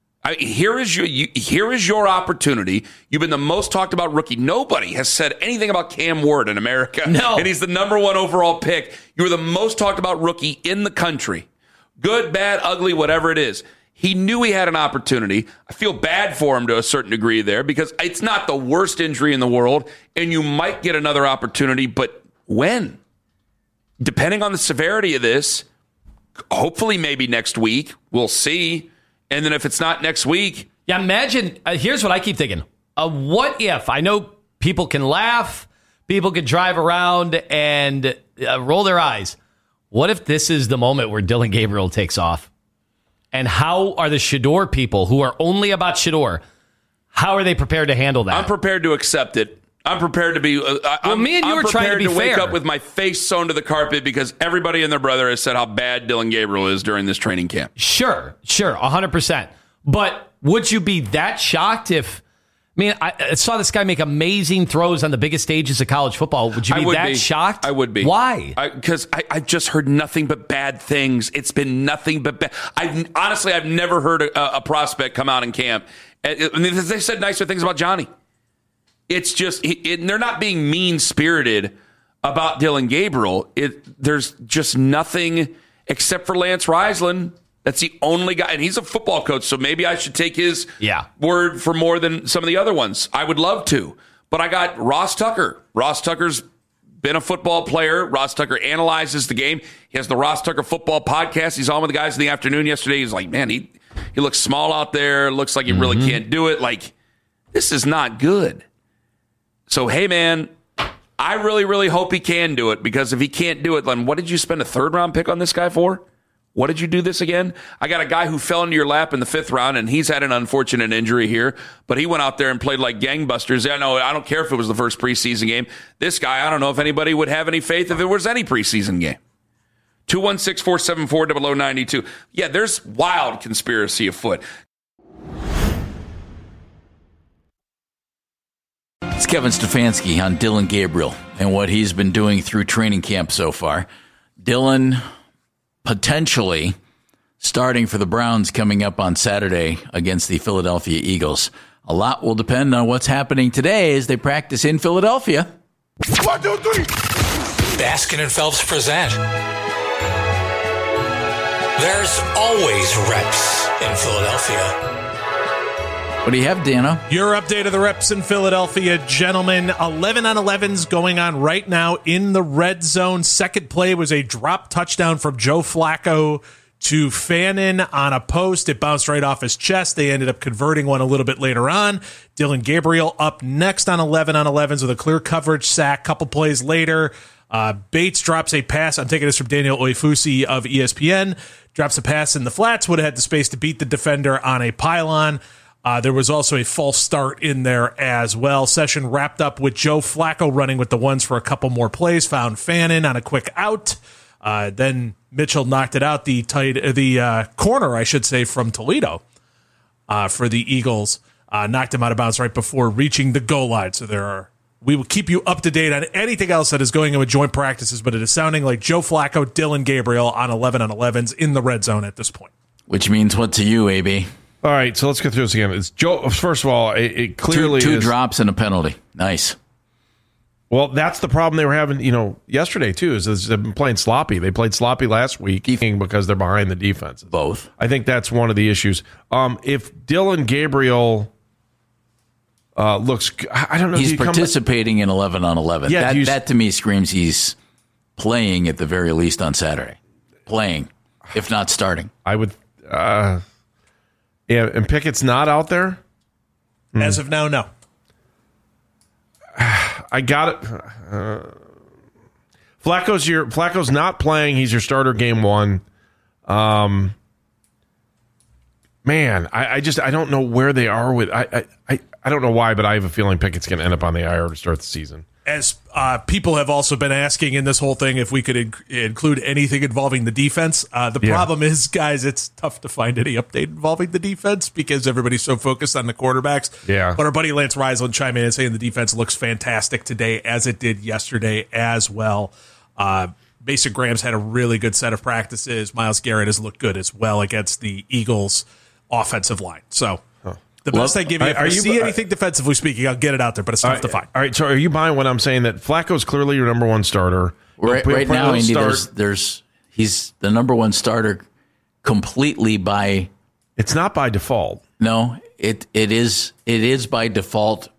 Here is your opportunity. You've been the most talked about rookie. Nobody has said anything about Cam Ward in America. No. And he's the number 1 overall pick. You were the most talked about rookie in the country. Good, bad, ugly, whatever it is. He knew he had an opportunity. I feel bad for him to a certain degree there, because it's not the worst injury in the world, and you might get another opportunity, but when? Depending on the severity of this, hopefully maybe next week. We'll see. And then if it's not next week. Yeah, imagine, here's what I keep thinking. What if, I know people can laugh, people can drive around and roll their eyes. What if this is the moment where Dillon Gabriel takes off? And how are the Shedeur people who are only about Shedeur, how are they prepared to handle that? I'm prepared to accept it. I'm prepared to be. Me and you were trying to be fair. Wake up with my face sewn to the carpet because everybody and their brother has said how bad Dillon Gabriel is during this training camp. Sure, 100%. But would you be that shocked if? I mean, I saw this guy make amazing throws on the biggest stages of college football. Would you be that shocked? I would be. Why? Because I've just heard nothing but bad things. It's been nothing but bad. I've never heard a prospect come out in camp. They said nicer things about Johnny. It's just, they're not being mean-spirited about Dillon Gabriel. There's just nothing except for Lance Reisland. That's the only guy, and he's a football coach, so maybe I should take his word for more than some of the other ones. I would love to. But I got Ross Tucker. Ross Tucker's been a football player. Ross Tucker analyzes the game. He has the Ross Tucker Football Podcast. He's on with the guys in the afternoon yesterday. He's like, man, he looks small out there. Looks like he really can't do it. Like, this is not good. So, hey, man, I really, really hope he can do it, because if he can't do it, then what did you spend a 3rd-round pick on this guy for? What did you do this again? I got a guy who fell into your lap in the 5th round, and he's had an unfortunate injury here, but he went out there and played like gangbusters. I don't care if it was the first preseason game. This guy, I don't know if anybody would have any faith if it was any preseason game. 216-474-0092. Yeah, there's wild conspiracy afoot. It's Kevin Stefanski on Dillon Gabriel and what he's been doing through training camp so far. Dillon potentially starting for the Browns coming up on Saturday against the Philadelphia Eagles. A lot will depend on what's happening today as they practice in Philadelphia. 1, 2, 3. Baskin and Phelps present. There's always reps in Philadelphia. What do you have, Dano? Your update of the reps in Philadelphia, gentlemen. 11 on 11s going on right now in the red zone. Second play was a drop touchdown from Joe Flacco to Fannin on a post. It bounced right off his chest. They ended up converting one a little bit later on. Dillon Gabriel up next on 11 on 11s with a clear coverage sack. Couple plays later, Bates drops a pass. I'm taking this from Daniel Oyefusi of ESPN. Drops a pass in the flats. Would have had the space to beat the defender on a pylon. There was also a false start in there as well. Session wrapped up with Joe Flacco running with the ones for a couple more plays. Found Fannin on a quick out. Then Mitchell knocked it out. The corner, I should say, from Toledo for the Eagles knocked him out of bounds right before reaching the goal line. So we will keep you up to date on anything else that is going in with joint practices, but it is sounding like Joe Flacco, Dillon Gabriel on 11 on 11s in the red zone at this point. Which means what to you, AB? All right, so let's go through this again. It's Joe. First of all, it clearly two drops and a penalty. Nice. Well, that's the problem they were having, yesterday too. Is they've been playing sloppy. They played sloppy last week because they're behind the defense. Both. I think that's one of the issues. If Dillon Gabriel looks, I don't know. He's participating in 11 on 11. Yeah, that to me screams he's playing at the very least on Saturday. Playing, if not starting. I would. Yeah, and Pickett's not out there? As of now, no. I got it. Flacco's not playing. He's your starter game one. Man, I don't know where they are with. I don't know why, but I have a feeling Pickett's going to end up on the IR to start the season. As people have also been asking in this whole thing if we could include anything involving the defense. The problem is, guys, it's tough to find any update involving the defense because everybody's so focused on the quarterbacks. Yeah. But our buddy Lance Reisland chimed in and saying the defense looks fantastic today, as it did yesterday as well. Mason Graham's had a really good set of practices. Myles Garrett has looked good as well against the Eagles' offensive line. So the best I give you, if I see anything defensively speaking, I'll get it out there, but it's tough to find. All right, so are you buying what I'm saying, that Flacco's clearly your number one starter? Right now, Andy, he's the number one starter completely by... It's not by default. No, it is by default,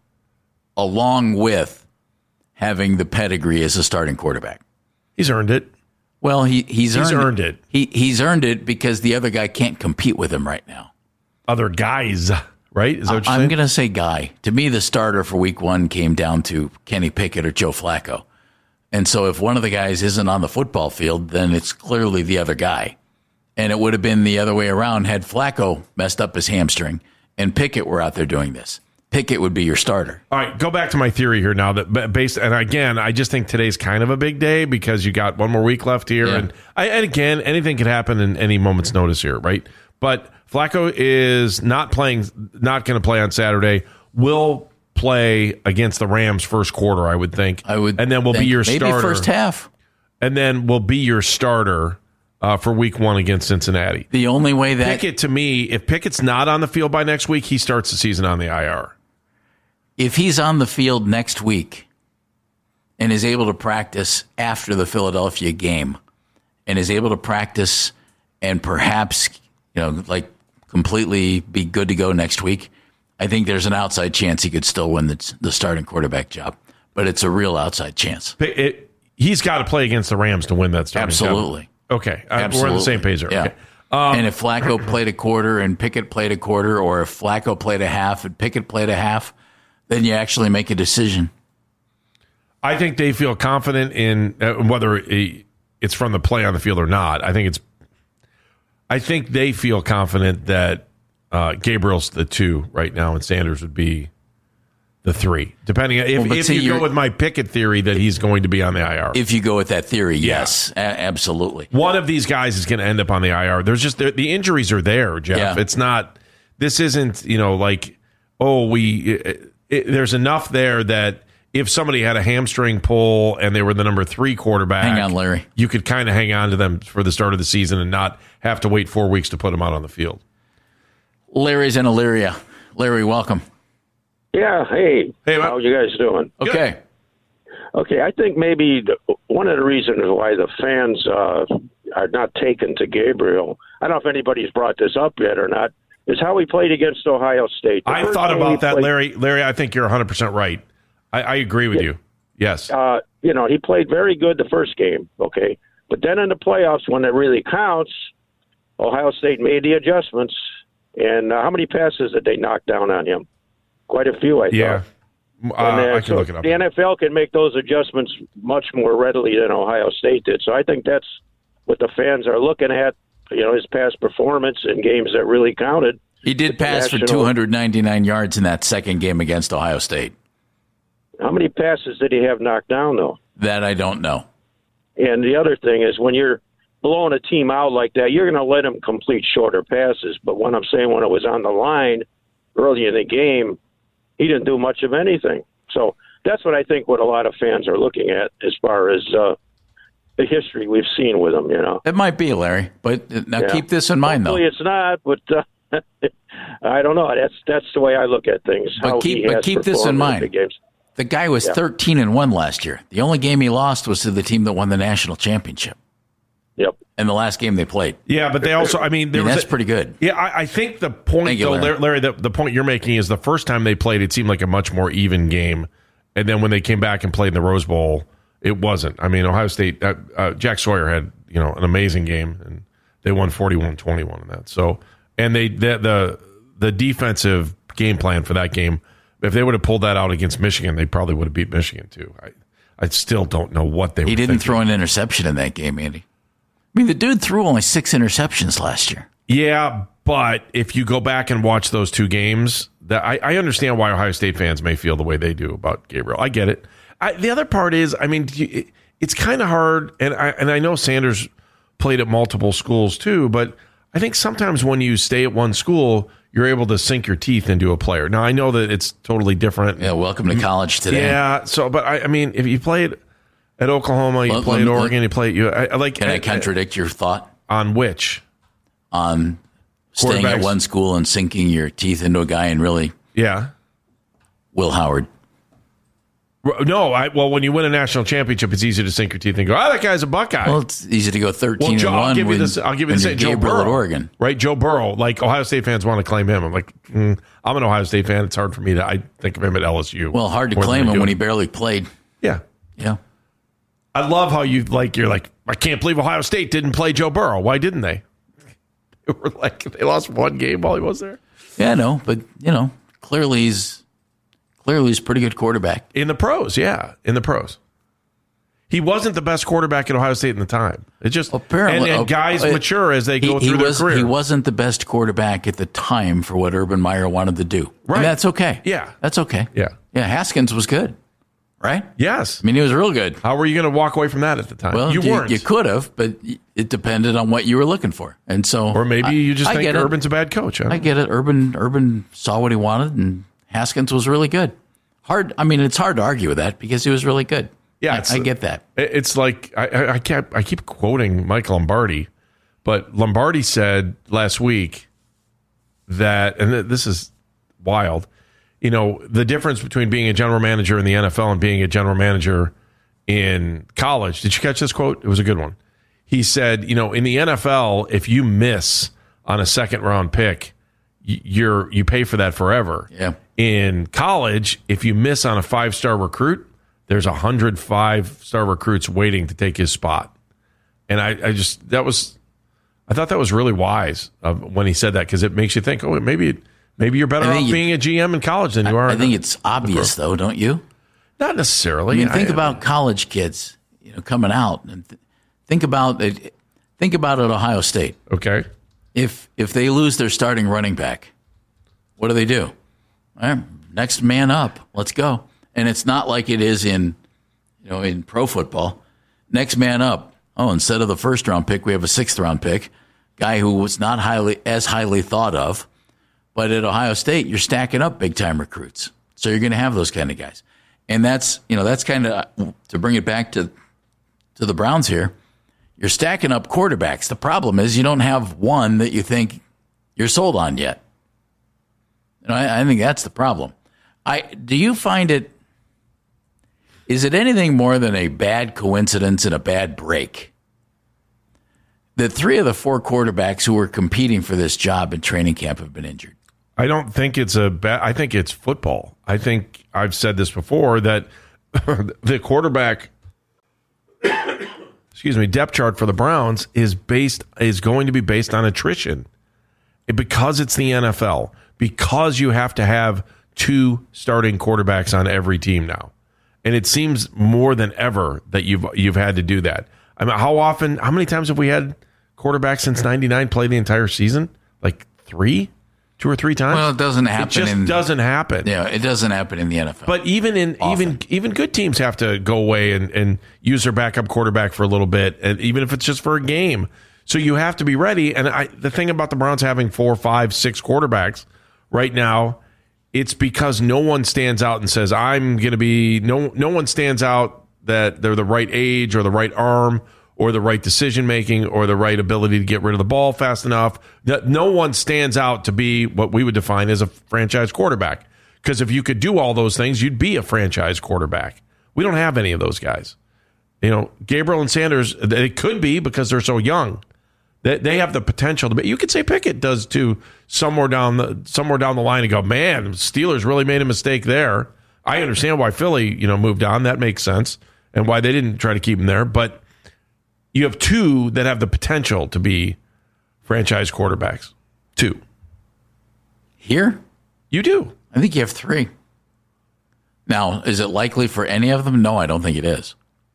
along with having the pedigree as a starting quarterback. He's earned it. Well, he's earned it. He's earned it because the other guy can't compete with him right now. Other guys... Right? Is that what you're I'm saying? going to say guy. To me, the starter for week one came down to Kenny Pickett or Joe Flacco. And so if one of the guys isn't on the football field, then it's clearly the other guy. And it would have been the other way around had Flacco messed up his hamstring and Pickett were out there doing this. Pickett would be your starter. All right, go back to my theory here now. And again, I just think today's kind of a big day because you got one more week left here. Yeah. And again, anything could happen in any moment's notice here, right? But Flacco is not going to play on Saturday. Will play against the Rams first quarter, I would think. And then will be your starter. Maybe first half. And then will be your starter for week one against Cincinnati. The only way that... Pickett, to me, if Pickett's not on the field by next week, he starts the season on the IR. If he's on the field next week and is able to practice after the Philadelphia game and is able to practice and perhaps, completely be good to go next week, I think there's an outside chance he could still win the starting quarterback job. But it's a real outside chance. He's got to play against the Rams to win that starting Absolutely. job. Okay. Absolutely. We're on the same page there. Yeah. Okay. And if Flacco played a quarter and Pickett played a quarter, or if Flacco played a half and Pickett played a half, then you actually make a decision. I think they feel confident in whether it's from the play on the field or not. I think they feel confident that Gabriel's the 2 right now, and Sanders would be the 3. Depending if you go with my Pickett theory that he's going to be on the IR. If you go with that theory, yes, absolutely. One of these guys is going to end up on the IR. There's just the injuries are there, Jeff. Yeah. It's not. This isn't there's enough there that if somebody had a hamstring pull and they were the number 3 quarterback, hang on, Larry. You could kind of hang on to them for the start of the season and not have to wait 4 weeks to put them out on the field. Larry's in Elyria. Larry, welcome. Yeah, hey. How you guys doing? Okay. Okay, I think maybe one of the reasons why the fans are not taken to Gabriel, I don't know if anybody's brought this up yet or not, is how he played against Ohio State. I thought about that, Larry. Larry, I think you're 100% right. I agree with you. Yes. He played very good the first game, okay? But then in the playoffs, when it really counts, Ohio State made the adjustments. And how many passes did they knock down on him? Quite a few, I thought. I can look it up. The NFL can make those adjustments much more readily than Ohio State did. So I think that's what the fans are looking at, his past performance in games that really counted. He did pass for 299 yards in that second game against Ohio State. How many passes did he have knocked down, though? That I don't know. And the other thing is when you're blowing a team out like that, you're going to let him complete shorter passes. But when I'm saying when it was on the line early in the game, he didn't do much of anything. So that's what I think what a lot of fans are looking at as far as the history we've seen with him, It might be, Larry, but now keep this in mind, Hopefully it's not, but I don't know. That's the way I look at things. But keep this in mind. The guy was 13-1 last year. The only game he lost was to the team that won the national championship. Yep. And the last game they played. Yeah, but they also, that's pretty good. Yeah, I think the point, Larry, the point you're making is the first time they played, it seemed like a much more even game. And then when they came back and played in the Rose Bowl, it wasn't. Ohio State, Jack Sawyer had, an amazing game, and they won 41-21 in that. So, and the defensive game plan for that game, if they would have pulled that out against Michigan, they probably would have beat Michigan too. I still don't know what they were thinking. He didn't throw an interception in that game, Andy. The dude threw only 6 interceptions last year. Yeah, but if you go back and watch those 2 games, I understand why Ohio State fans may feel the way they do about Gabriel. I get it. The other part is, it's kind of hard, and I know Sanders played at multiple schools too, but I think sometimes when you stay at one school, you're able to sink your teeth into a player. Now, I know that it's totally different. Yeah, welcome to college today. Yeah, but if you played at Oklahoma, you play at Oregon, you play at Can I contradict your thought? On which? On staying at one school and sinking your teeth into a guy and really... Yeah. Will Howard. No, when you win a national championship, it's easy to sink your teeth and go, that guy's a Buckeye. Well, it's easy to go 13-1. I'll give you the same. Joe Burrow at Oregon. Right, Joe Burrow. Like, Ohio State fans want to claim him. I'm like, I'm an Ohio State fan. It's hard for me I think of him at LSU. Well, hard to claim him when he barely played. Yeah. Yeah. I love how you're like, I can't believe Ohio State didn't play Joe Burrow. Why didn't they? They were like, they lost one game while he was there. Yeah, no, but, clearly he's a pretty good quarterback. In the pros, yeah. In the pros. He wasn't the best quarterback at Ohio State in the time. It just apparently, and guys mature as they go through their career. He wasn't the best quarterback at the time for what Urban Meyer wanted to do. Right. And that's okay. Yeah. That's okay. Yeah. Yeah, Haskins was good. Right? Yes. He was real good. How were you going to walk away from that at the time? Well, you weren't. You could have, but it depended on what you were looking for. And so, or maybe you just think Urban's a bad coach. Huh? I get it. Urban saw what he wanted, and Haskins was really good. It's hard to argue with that because he was really good. Yeah, I get that. It's like I keep quoting Mike Lombardi, but Lombardi said last week that, and this is wild, the difference between being a general manager in the NFL and being a general manager in college. Did you catch this quote? It was a good one. He said, in the NFL, if you miss on a second round pick, you pay for that forever. Yeah. In college, if you miss on a 5-star recruit, there's 100 5-star recruits waiting to take his spot. And I thought that was really wise when he said that, because it makes you think, maybe you're better off being a GM in college than you are. I think it's obvious, though, don't you? Not necessarily. Think about college kids, coming out, and think about it. Think about it at Ohio State. Okay. If they lose their starting running back, what do? All right, next man up. Let's go. And it's not like it is in pro football. Next man up. Oh, instead of the first round pick, we have a 6th round pick, guy who was not as highly thought of. But at Ohio State, you're stacking up big time recruits, so you're going to have those kind of guys. And that's kind of, to bring it back to the Browns here, you're stacking up quarterbacks. The problem is you don't have one that you think you're sold on yet. I think that's the problem. Do you find it, is it anything more than a bad coincidence and a bad break that 3 of the 4 quarterbacks who were competing for this job in training camp have been injured? I don't think it's I think it's football. I think I've said this before that the quarterback depth chart for the Browns is going to be based on attrition. Because it's the NFL, because you have to have 2 starting quarterbacks on every team now. And it seems more than ever that you've had to do that. I mean, how many times have we had quarterbacks since 99 play the entire season? Like 2 or 3 times? Well, it doesn't happen. It just doesn't happen. Yeah, it doesn't happen in the NFL. But even good teams have to go away and use their backup quarterback for a little bit, and even if it's just for a game. So you have to be ready. And the thing about the Browns having 4, 5, 6 quarterbacks right now, it's because no one stands out and says, I'm going to be, no one stands out that they're the right age or the right arm or the right decision making or the right ability to get rid of the ball fast enough. That no one stands out to be what we would define as a franchise quarterback. Because if you could do all those things, you'd be a franchise quarterback. We don't have any of those guys. Gabriel and Sanders, they could be because they're so young. They have the potential to be. You could say Pickett does too, somewhere down the line, and go, man, Steelers really made a mistake there. I understand why Philly, moved on. That makes sense, and why they didn't try to keep him there. But you have 2 that have the potential to be franchise quarterbacks. 2 here. You do. I think you have 3. Now, is it likely for any of them? No, I don't think it is.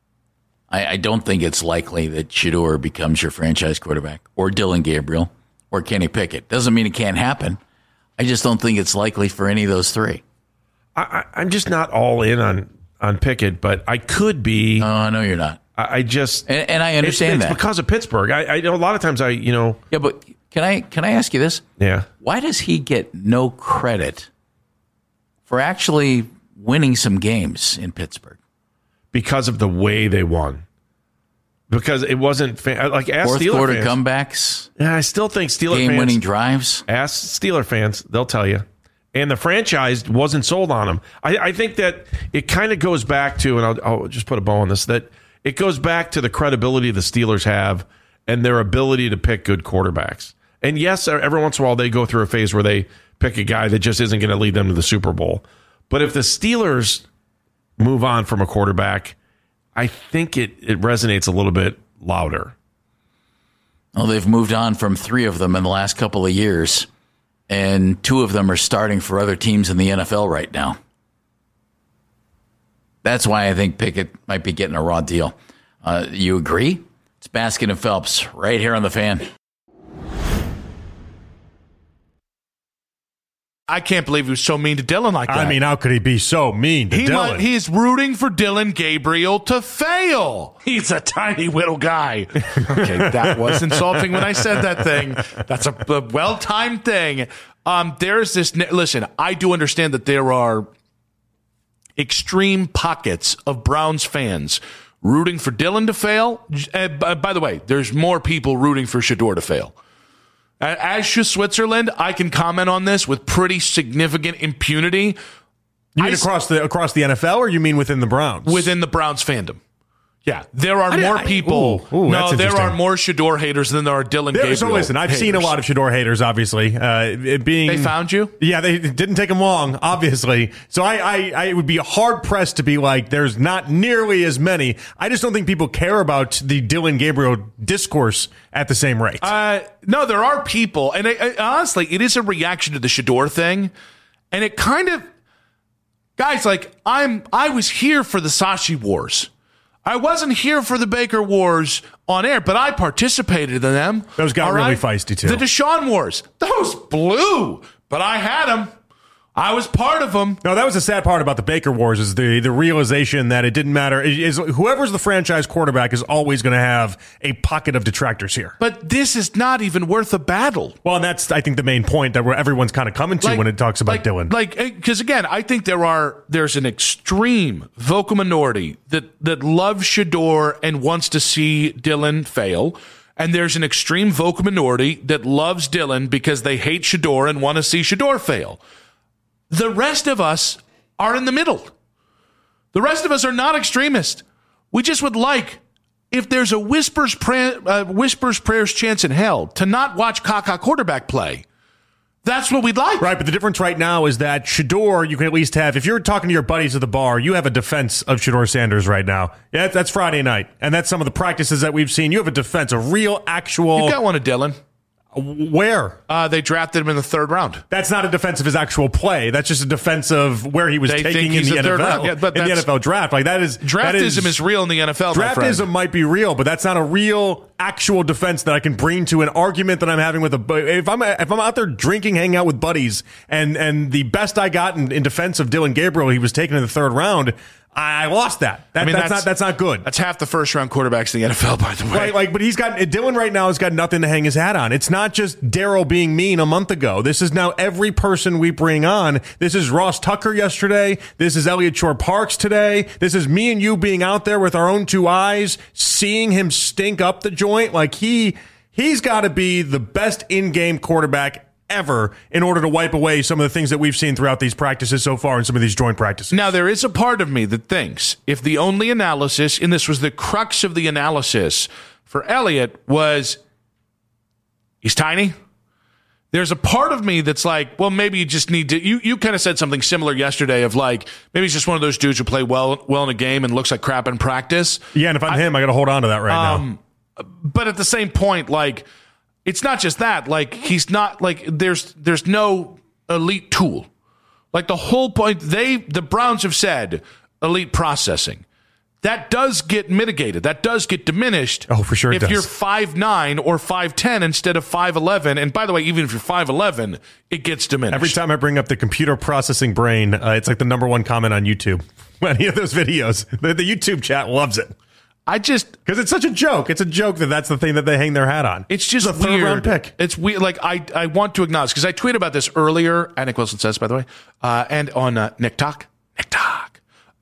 I don't think it's likely that Shedeur becomes your franchise quarterback, or Dylan Gabriel, or Kenny Pickett. Doesn't mean it can't happen. I just don't think it's likely for any of those 3. I'm just not all in on Pickett, but I could be. No, no, you're not. I just and I understand it's that because of Pittsburgh. I know a lot of times Yeah, but can I ask you this? Yeah. Why does he get no credit for actually winning some games in Pittsburgh? Because of the way they won. Because it wasn't ask fourth Steeler quarter fans. comebacks. Yeah, I still think Steeler fans game-winning drives. Ask Steeler fans; they'll tell you. And the franchise wasn't sold on him. I think that it kind of goes back to, and I'll just put a bow on this, that it goes back to the credibility the Steelers have and their ability to pick good quarterbacks. And yes, every once in a while they go through a phase where they pick a guy that just isn't going to lead them to the Super Bowl. But if the Steelers move on from a quarterback, I think it resonates a little bit louder. Well, they've moved on from 3 of them in the last couple of years, and 2 of them are starting for other teams in the NFL right now. That's why I think Pickett might be getting a raw deal. You agree? It's Baskin and Phelps right here on The Fan. I can't believe he was so mean to Dylan like that. I mean, how could he be so mean to Dylan? He's rooting for Dylan Gabriel to fail. He's a tiny little guy. Okay, that was insulting when I said that thing. That's a well-timed thing. There's this. Listen, I do understand that there are extreme pockets of Browns fans rooting for Dylan to fail. By the way, there's more people rooting for Shedeur to fail. As Switzerland, I can comment on this with pretty significant impunity. You mean across the NFL, or you mean within the Browns? Within the Browns fandom. Yeah, there are more people. No, there are more Shedeur haters than there are Dylan Gabriel. So listen, I've seen a lot of Shedeur haters, obviously. They found you? Yeah, it didn't take them long, obviously. So I would be hard-pressed to be like, there's not nearly as many. I just don't think people care about the Dylan Gabriel discourse at the same rate. No, there are people. And honestly, it is a reaction to the Shedeur thing. And it kind of... Guys, like, I was here for the Sashi Wars. I wasn't here for the Baker Wars on air, but I participated in them. Those got really feisty, too. The Deshaun Wars. Those blew, but I had them. I was part of them. No, that was the sad part about the Baker Wars is the realization that it didn't matter. Whoever's the franchise quarterback is always going to have a pocket of detractors here. But this is not even worth a battle. Well, and that's, I think, the main point that everyone's kind of coming to when it talks about Dylan. Because, again, I think there's an extreme vocal minority that loves Shedeur and wants to see Dylan fail. And there's an extreme vocal minority that loves Dylan because they hate Shedeur and want to see Shedeur fail. The rest of us are in the middle. The rest of us are not extremists. We just would like, if there's a whispers, prayers, chance in hell, to not watch Kaka quarterback play. That's what we'd like. Right, but the difference right now is that Shedeur, you can at least have, if you're talking to your buddies at the bar, you have a defense of Shedeur Sanders right now. Yeah, that's Friday night. And that's some of the practices that we've seen. You have a defense, a real, actual... You got one of Dylan. Where? They drafted him in the 3rd round. That's not a defense of his actual play. That's just a defense of where he was taking in the NFL. Yeah, but in the NFL draft. Like that is draftism is real in the NFL. Draftism might be real, but that's not a real actual defense that I can bring to an argument that I'm having with if I'm out there drinking, hanging out with buddies, and the best I got in defense of Dylan Gabriel, he was taken in the 3rd round. I lost that. That's not good. That's half the first-round quarterbacks in the NFL, by the way. Right, but Dylan right now has got nothing to hang his hat on. It's not just Daryl being mean a month ago. This is now every person we bring on. This is Ross Tucker yesterday. This is Elliott Shore-Parks today. This is me and you being out there with our own 2 eyes, seeing him stink up the joint. Like he's got to be the best in-game quarterback ever in order to wipe away some of the things that we've seen throughout these practices so far and some of these joint practices. Now, there is a part of me that thinks if the only analysis, and this was the crux of the analysis for Elliott, was he's tiny. There's a part of me that's like, well, maybe you just need to, you kind of said something similar yesterday of like, maybe he's just one of those dudes who play well in a game and looks like crap in practice. Yeah, and if I'm him, I got to hold on to that right now. But at the same point, like, it's not just that. Like, he's not like there's no elite tool. Like the whole point, the Browns have said elite processing. That does get mitigated. That does get diminished. Oh, for sure. If you're 5'9" or 5'10" instead of 5'11", and by the way, even if you're 5'11", it gets diminished. Every time I bring up the computer processing brain, it's like the #1 comment on YouTube. Any of those videos, the YouTube chat loves it. Because it's such a joke. It's a joke that's the thing that they hang their hat on. It's just a weird. 3rd-round pick. It's weird. Like, I want to acknowledge, because I tweeted about this earlier, at Nick Wilson Says, by the way, and on Nick Talk. Nick Talk.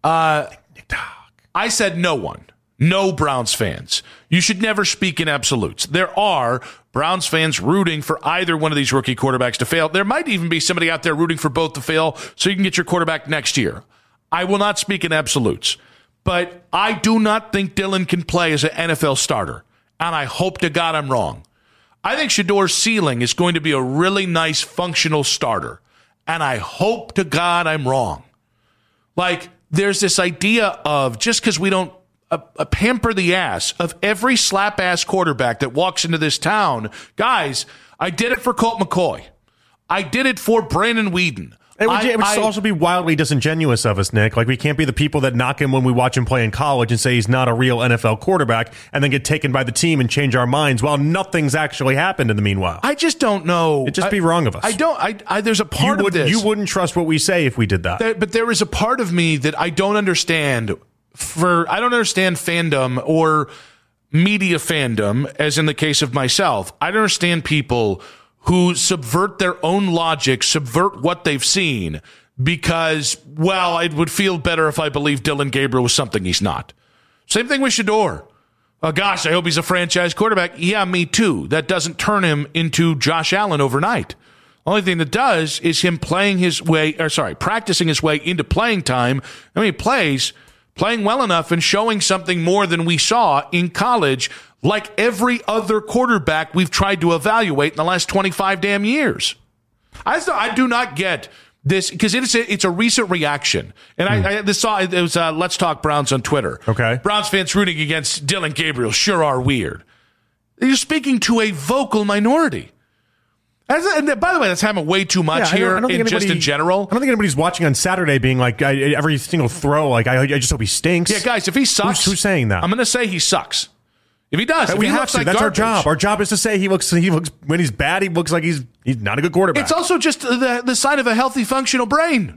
I said no Browns fans. You should never speak in absolutes. There are Browns fans rooting for either one of these rookie quarterbacks to fail. There might even be somebody out there rooting for both to fail so you can get your quarterback next year. I will not speak in absolutes. But I do not think Dylan can play as an NFL starter, and I hope to God I'm wrong. I think Shedeur's ceiling is going to be a really nice functional starter, and I hope to God I'm wrong. Like, there's this idea of just because we don't pamper the ass of every slap-ass quarterback that walks into this town. Guys, I did it for Colt McCoy. I did it for Brandon Weeden. It would also be wildly disingenuous of us, Nick. Like, we can't be the people that knock him when we watch him play in college and say he's not a real NFL quarterback and then get taken by the team and change our minds while nothing's actually happened in the meanwhile. I just don't know. It'd just be wrong of us. There's a part of this. You wouldn't trust what we say if we did that. But there is a part of me that I don't understand. I don't understand fandom or media fandom, as in the case of myself. I don't understand people who subvert their own logic, subvert what they've seen because, well, it would feel better if I believed Dylan Gabriel was something he's not. Same thing with Shedeur. Oh, gosh, I hope he's a franchise quarterback. Yeah, me too. That doesn't turn him into Josh Allen overnight. Only thing that does is him practicing his way into playing time. I mean, playing well enough and showing something more than we saw in college, like every other quarterback we've tried to evaluate in the last 25 damn years. I do not get this, because it's a recent reaction. And I saw it was Let's Talk Browns on Twitter. Okay. Browns fans rooting against Dylan Gabriel sure are weird. You're speaking to a vocal minority. And by the way, that's happening way too much here just in general. I don't think anybody's watching on Saturday being like, every single throw, like, I just hope he stinks. Yeah, guys, if he sucks. Who's saying that? I'm going to say he sucks. If he does, if we he have looks to. like That's garbage. our job. Our job is to say he looks when he's bad. He looks like he's not a good quarterback. It's also just the sign of a healthy, functional brain.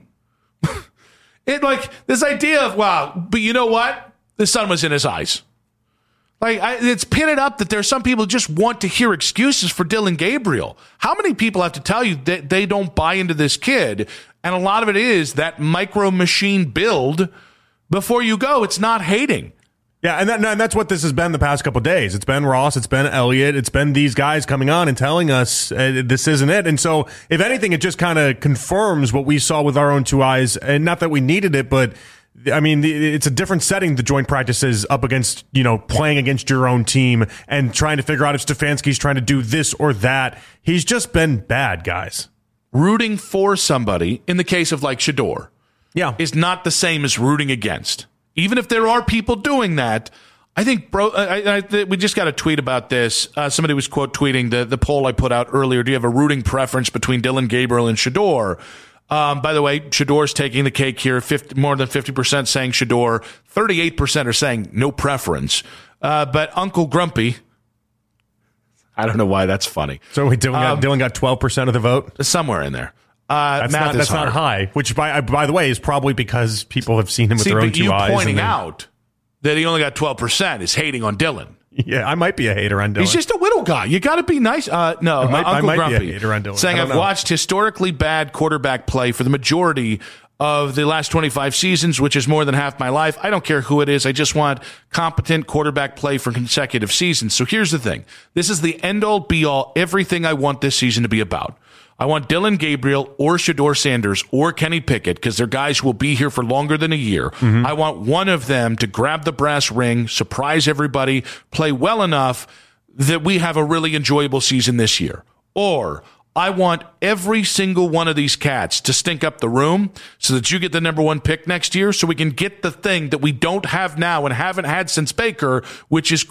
This idea of but you know what? The sun was in his eyes. It's pitted up that there's some people who just want to hear excuses for Dillon Gabriel. How many people have to tell you that they don't buy into this kid? And a lot of it is that micro machine build before you go. It's not hating. Yeah, and that's what this has been the past couple of days. It's been Ross, it's been Elliott, it's been these guys coming on and telling us this isn't it. And so, if anything, it just kind of confirms what we saw with our own two eyes. And not that we needed it, but I mean, it's a different setting, the joint practices up against, playing against your own team and trying to figure out if Stefanski's trying to do this or that. He's just been bad, guys. Rooting for somebody, in the case of Shedeur, is not the same as rooting against. Even if there are people doing that, I think, we just got a tweet about this. Somebody was quote tweeting the poll I put out earlier. Do you have a rooting preference between Dillon Gabriel and Shedeur? By the way, Shedeur's taking the cake here. More than 50% saying Shedeur. 38% are saying no preference. But Uncle Grumpy, I don't know why that's funny. So Dillon got 12% of the vote? Somewhere in there. That's not high, which by the way is probably because people have seen him with their own two eyes. You pointing out that he only got 12% is hating on Dillon. Yeah, I might be a hater on Dillon. He's just a whittle guy. You got to be nice. Uncle Grumpy be a hater on Dillon. Saying I've watched historically bad quarterback play for the majority of the last 25 seasons, which is more than half my life. I don't care who it is. I just want competent quarterback play for consecutive seasons. So here's the thing. This is the end-all, be-all, everything I want this season to be about. I want Dillon Gabriel or Shedeur Sanders or Kenny Pickett, because they're guys who will be here for longer than a year. Mm-hmm. I want one of them to grab the brass ring, surprise everybody, play well enough that we have a really enjoyable season this year. Or I want every single one of these cats to stink up the room so that you get the number one pick next year, so we can get the thing that we don't have now and haven't had since Baker, which is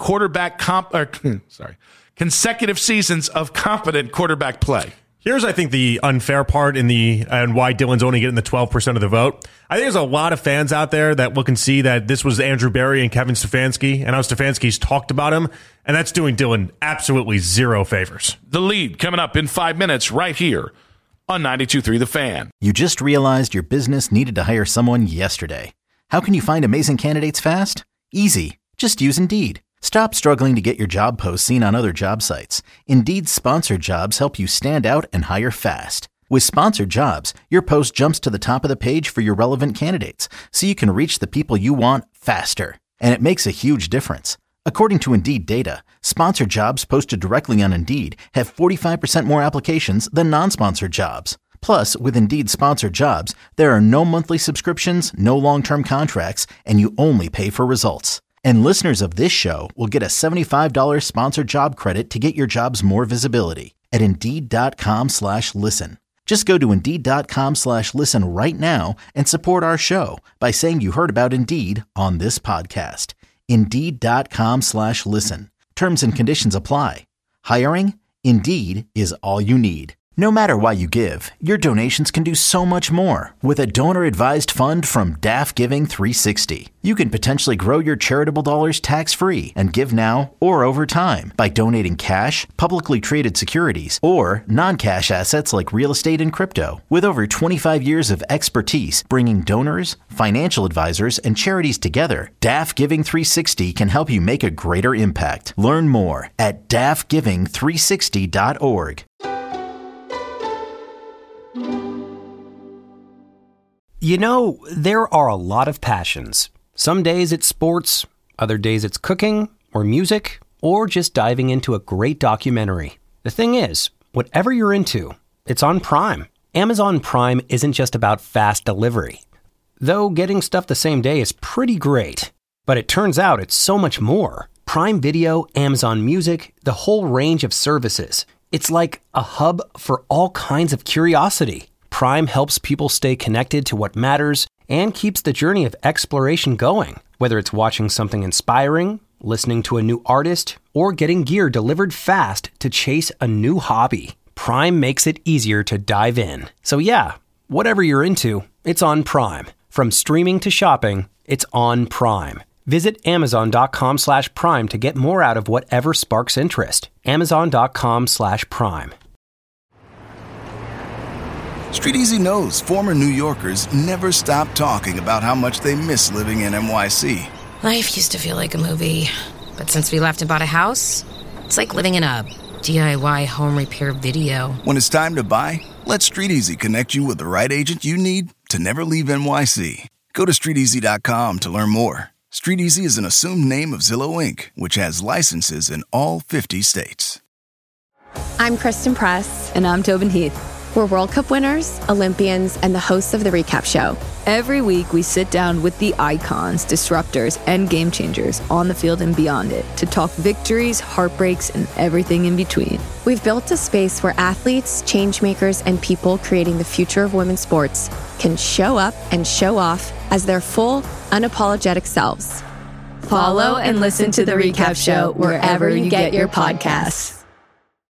consecutive seasons of competent quarterback play. Here's, I think, the unfair part and why Dillon's only getting the 12% of the vote. I think there's a lot of fans out there that look and see that this was Andrew Berry and Kevin Stefanski, and how Stefanski's talked about him, and that's doing Dillon absolutely zero favors. The lead coming up in 5 minutes right here on 92.3 The Fan. You just realized your business needed to hire someone yesterday. How can you find amazing candidates fast? Easy. Just use Indeed. Stop struggling to get your job posts seen on other job sites. Indeed's sponsored jobs help you stand out and hire fast. With sponsored jobs, your post jumps to the top of the page for your relevant candidates, so you can reach the people you want faster. And it makes a huge difference. According to Indeed data, sponsored jobs posted directly on Indeed have 45% more applications than non-sponsored jobs. Plus, with Indeed sponsored jobs, there are no monthly subscriptions, no long-term contracts, and you only pay for results. And listeners of this show will get a $75 sponsored job credit to get your jobs more visibility at Indeed.com/listen. Just go to Indeed.com/listen right now and support our show by saying you heard about Indeed on this podcast. Indeed.com/listen. Terms and conditions apply. Hiring? Indeed is all you need. No matter why you give, your donations can do so much more with a donor-advised fund from DAF Giving 360. You can potentially grow your charitable dollars tax-free and give now or over time by donating cash, publicly traded securities, or non-cash assets like real estate and crypto. With over 25 years of expertise bringing donors, financial advisors, and charities together, DAF Giving 360 can help you make a greater impact. Learn more at dafgiving360.org. You know, there are a lot of passions. Some days it's sports, other days it's cooking, or music, or just diving into a great documentary. The thing is, whatever you're into, it's on Prime. Amazon Prime isn't just about fast delivery. Though getting stuff the same day is pretty great. But it turns out it's so much more. Prime Video, Amazon Music, the whole range of services. It's like a hub for all kinds of curiosity. Prime helps people stay connected to what matters and keeps the journey of exploration going. Whether it's watching something inspiring, listening to a new artist, or getting gear delivered fast to chase a new hobby, Prime makes it easier to dive in. So yeah, whatever you're into, it's on Prime. From streaming to shopping, it's on Prime. Visit Amazon.com/Prime to get more out of whatever sparks interest. Amazon.com/Prime. Street Easy knows former New Yorkers never stop talking about how much they miss living in NYC. Life used to feel like a movie, but since we left and bought a house, it's like living in a DIY home repair video. When it's time to buy, let Street Easy connect you with the right agent you need to never leave NYC. Go to StreetEasy.com to learn more. Street Easy is an assumed name of Zillow Inc., which has licenses in all 50 states. I'm Kristen Press. And I'm Tobin Heath. We're World Cup winners, Olympians, and the hosts of The Recap Show. Every week, we sit down with the icons, disruptors, and game changers on the field and beyond it to talk victories, heartbreaks, and everything in between. We've built a space where athletes, changemakers, and people creating the future of women's sports can show up and show off as their full, unapologetic selves. Follow and listen to The Recap Show wherever you get your podcasts.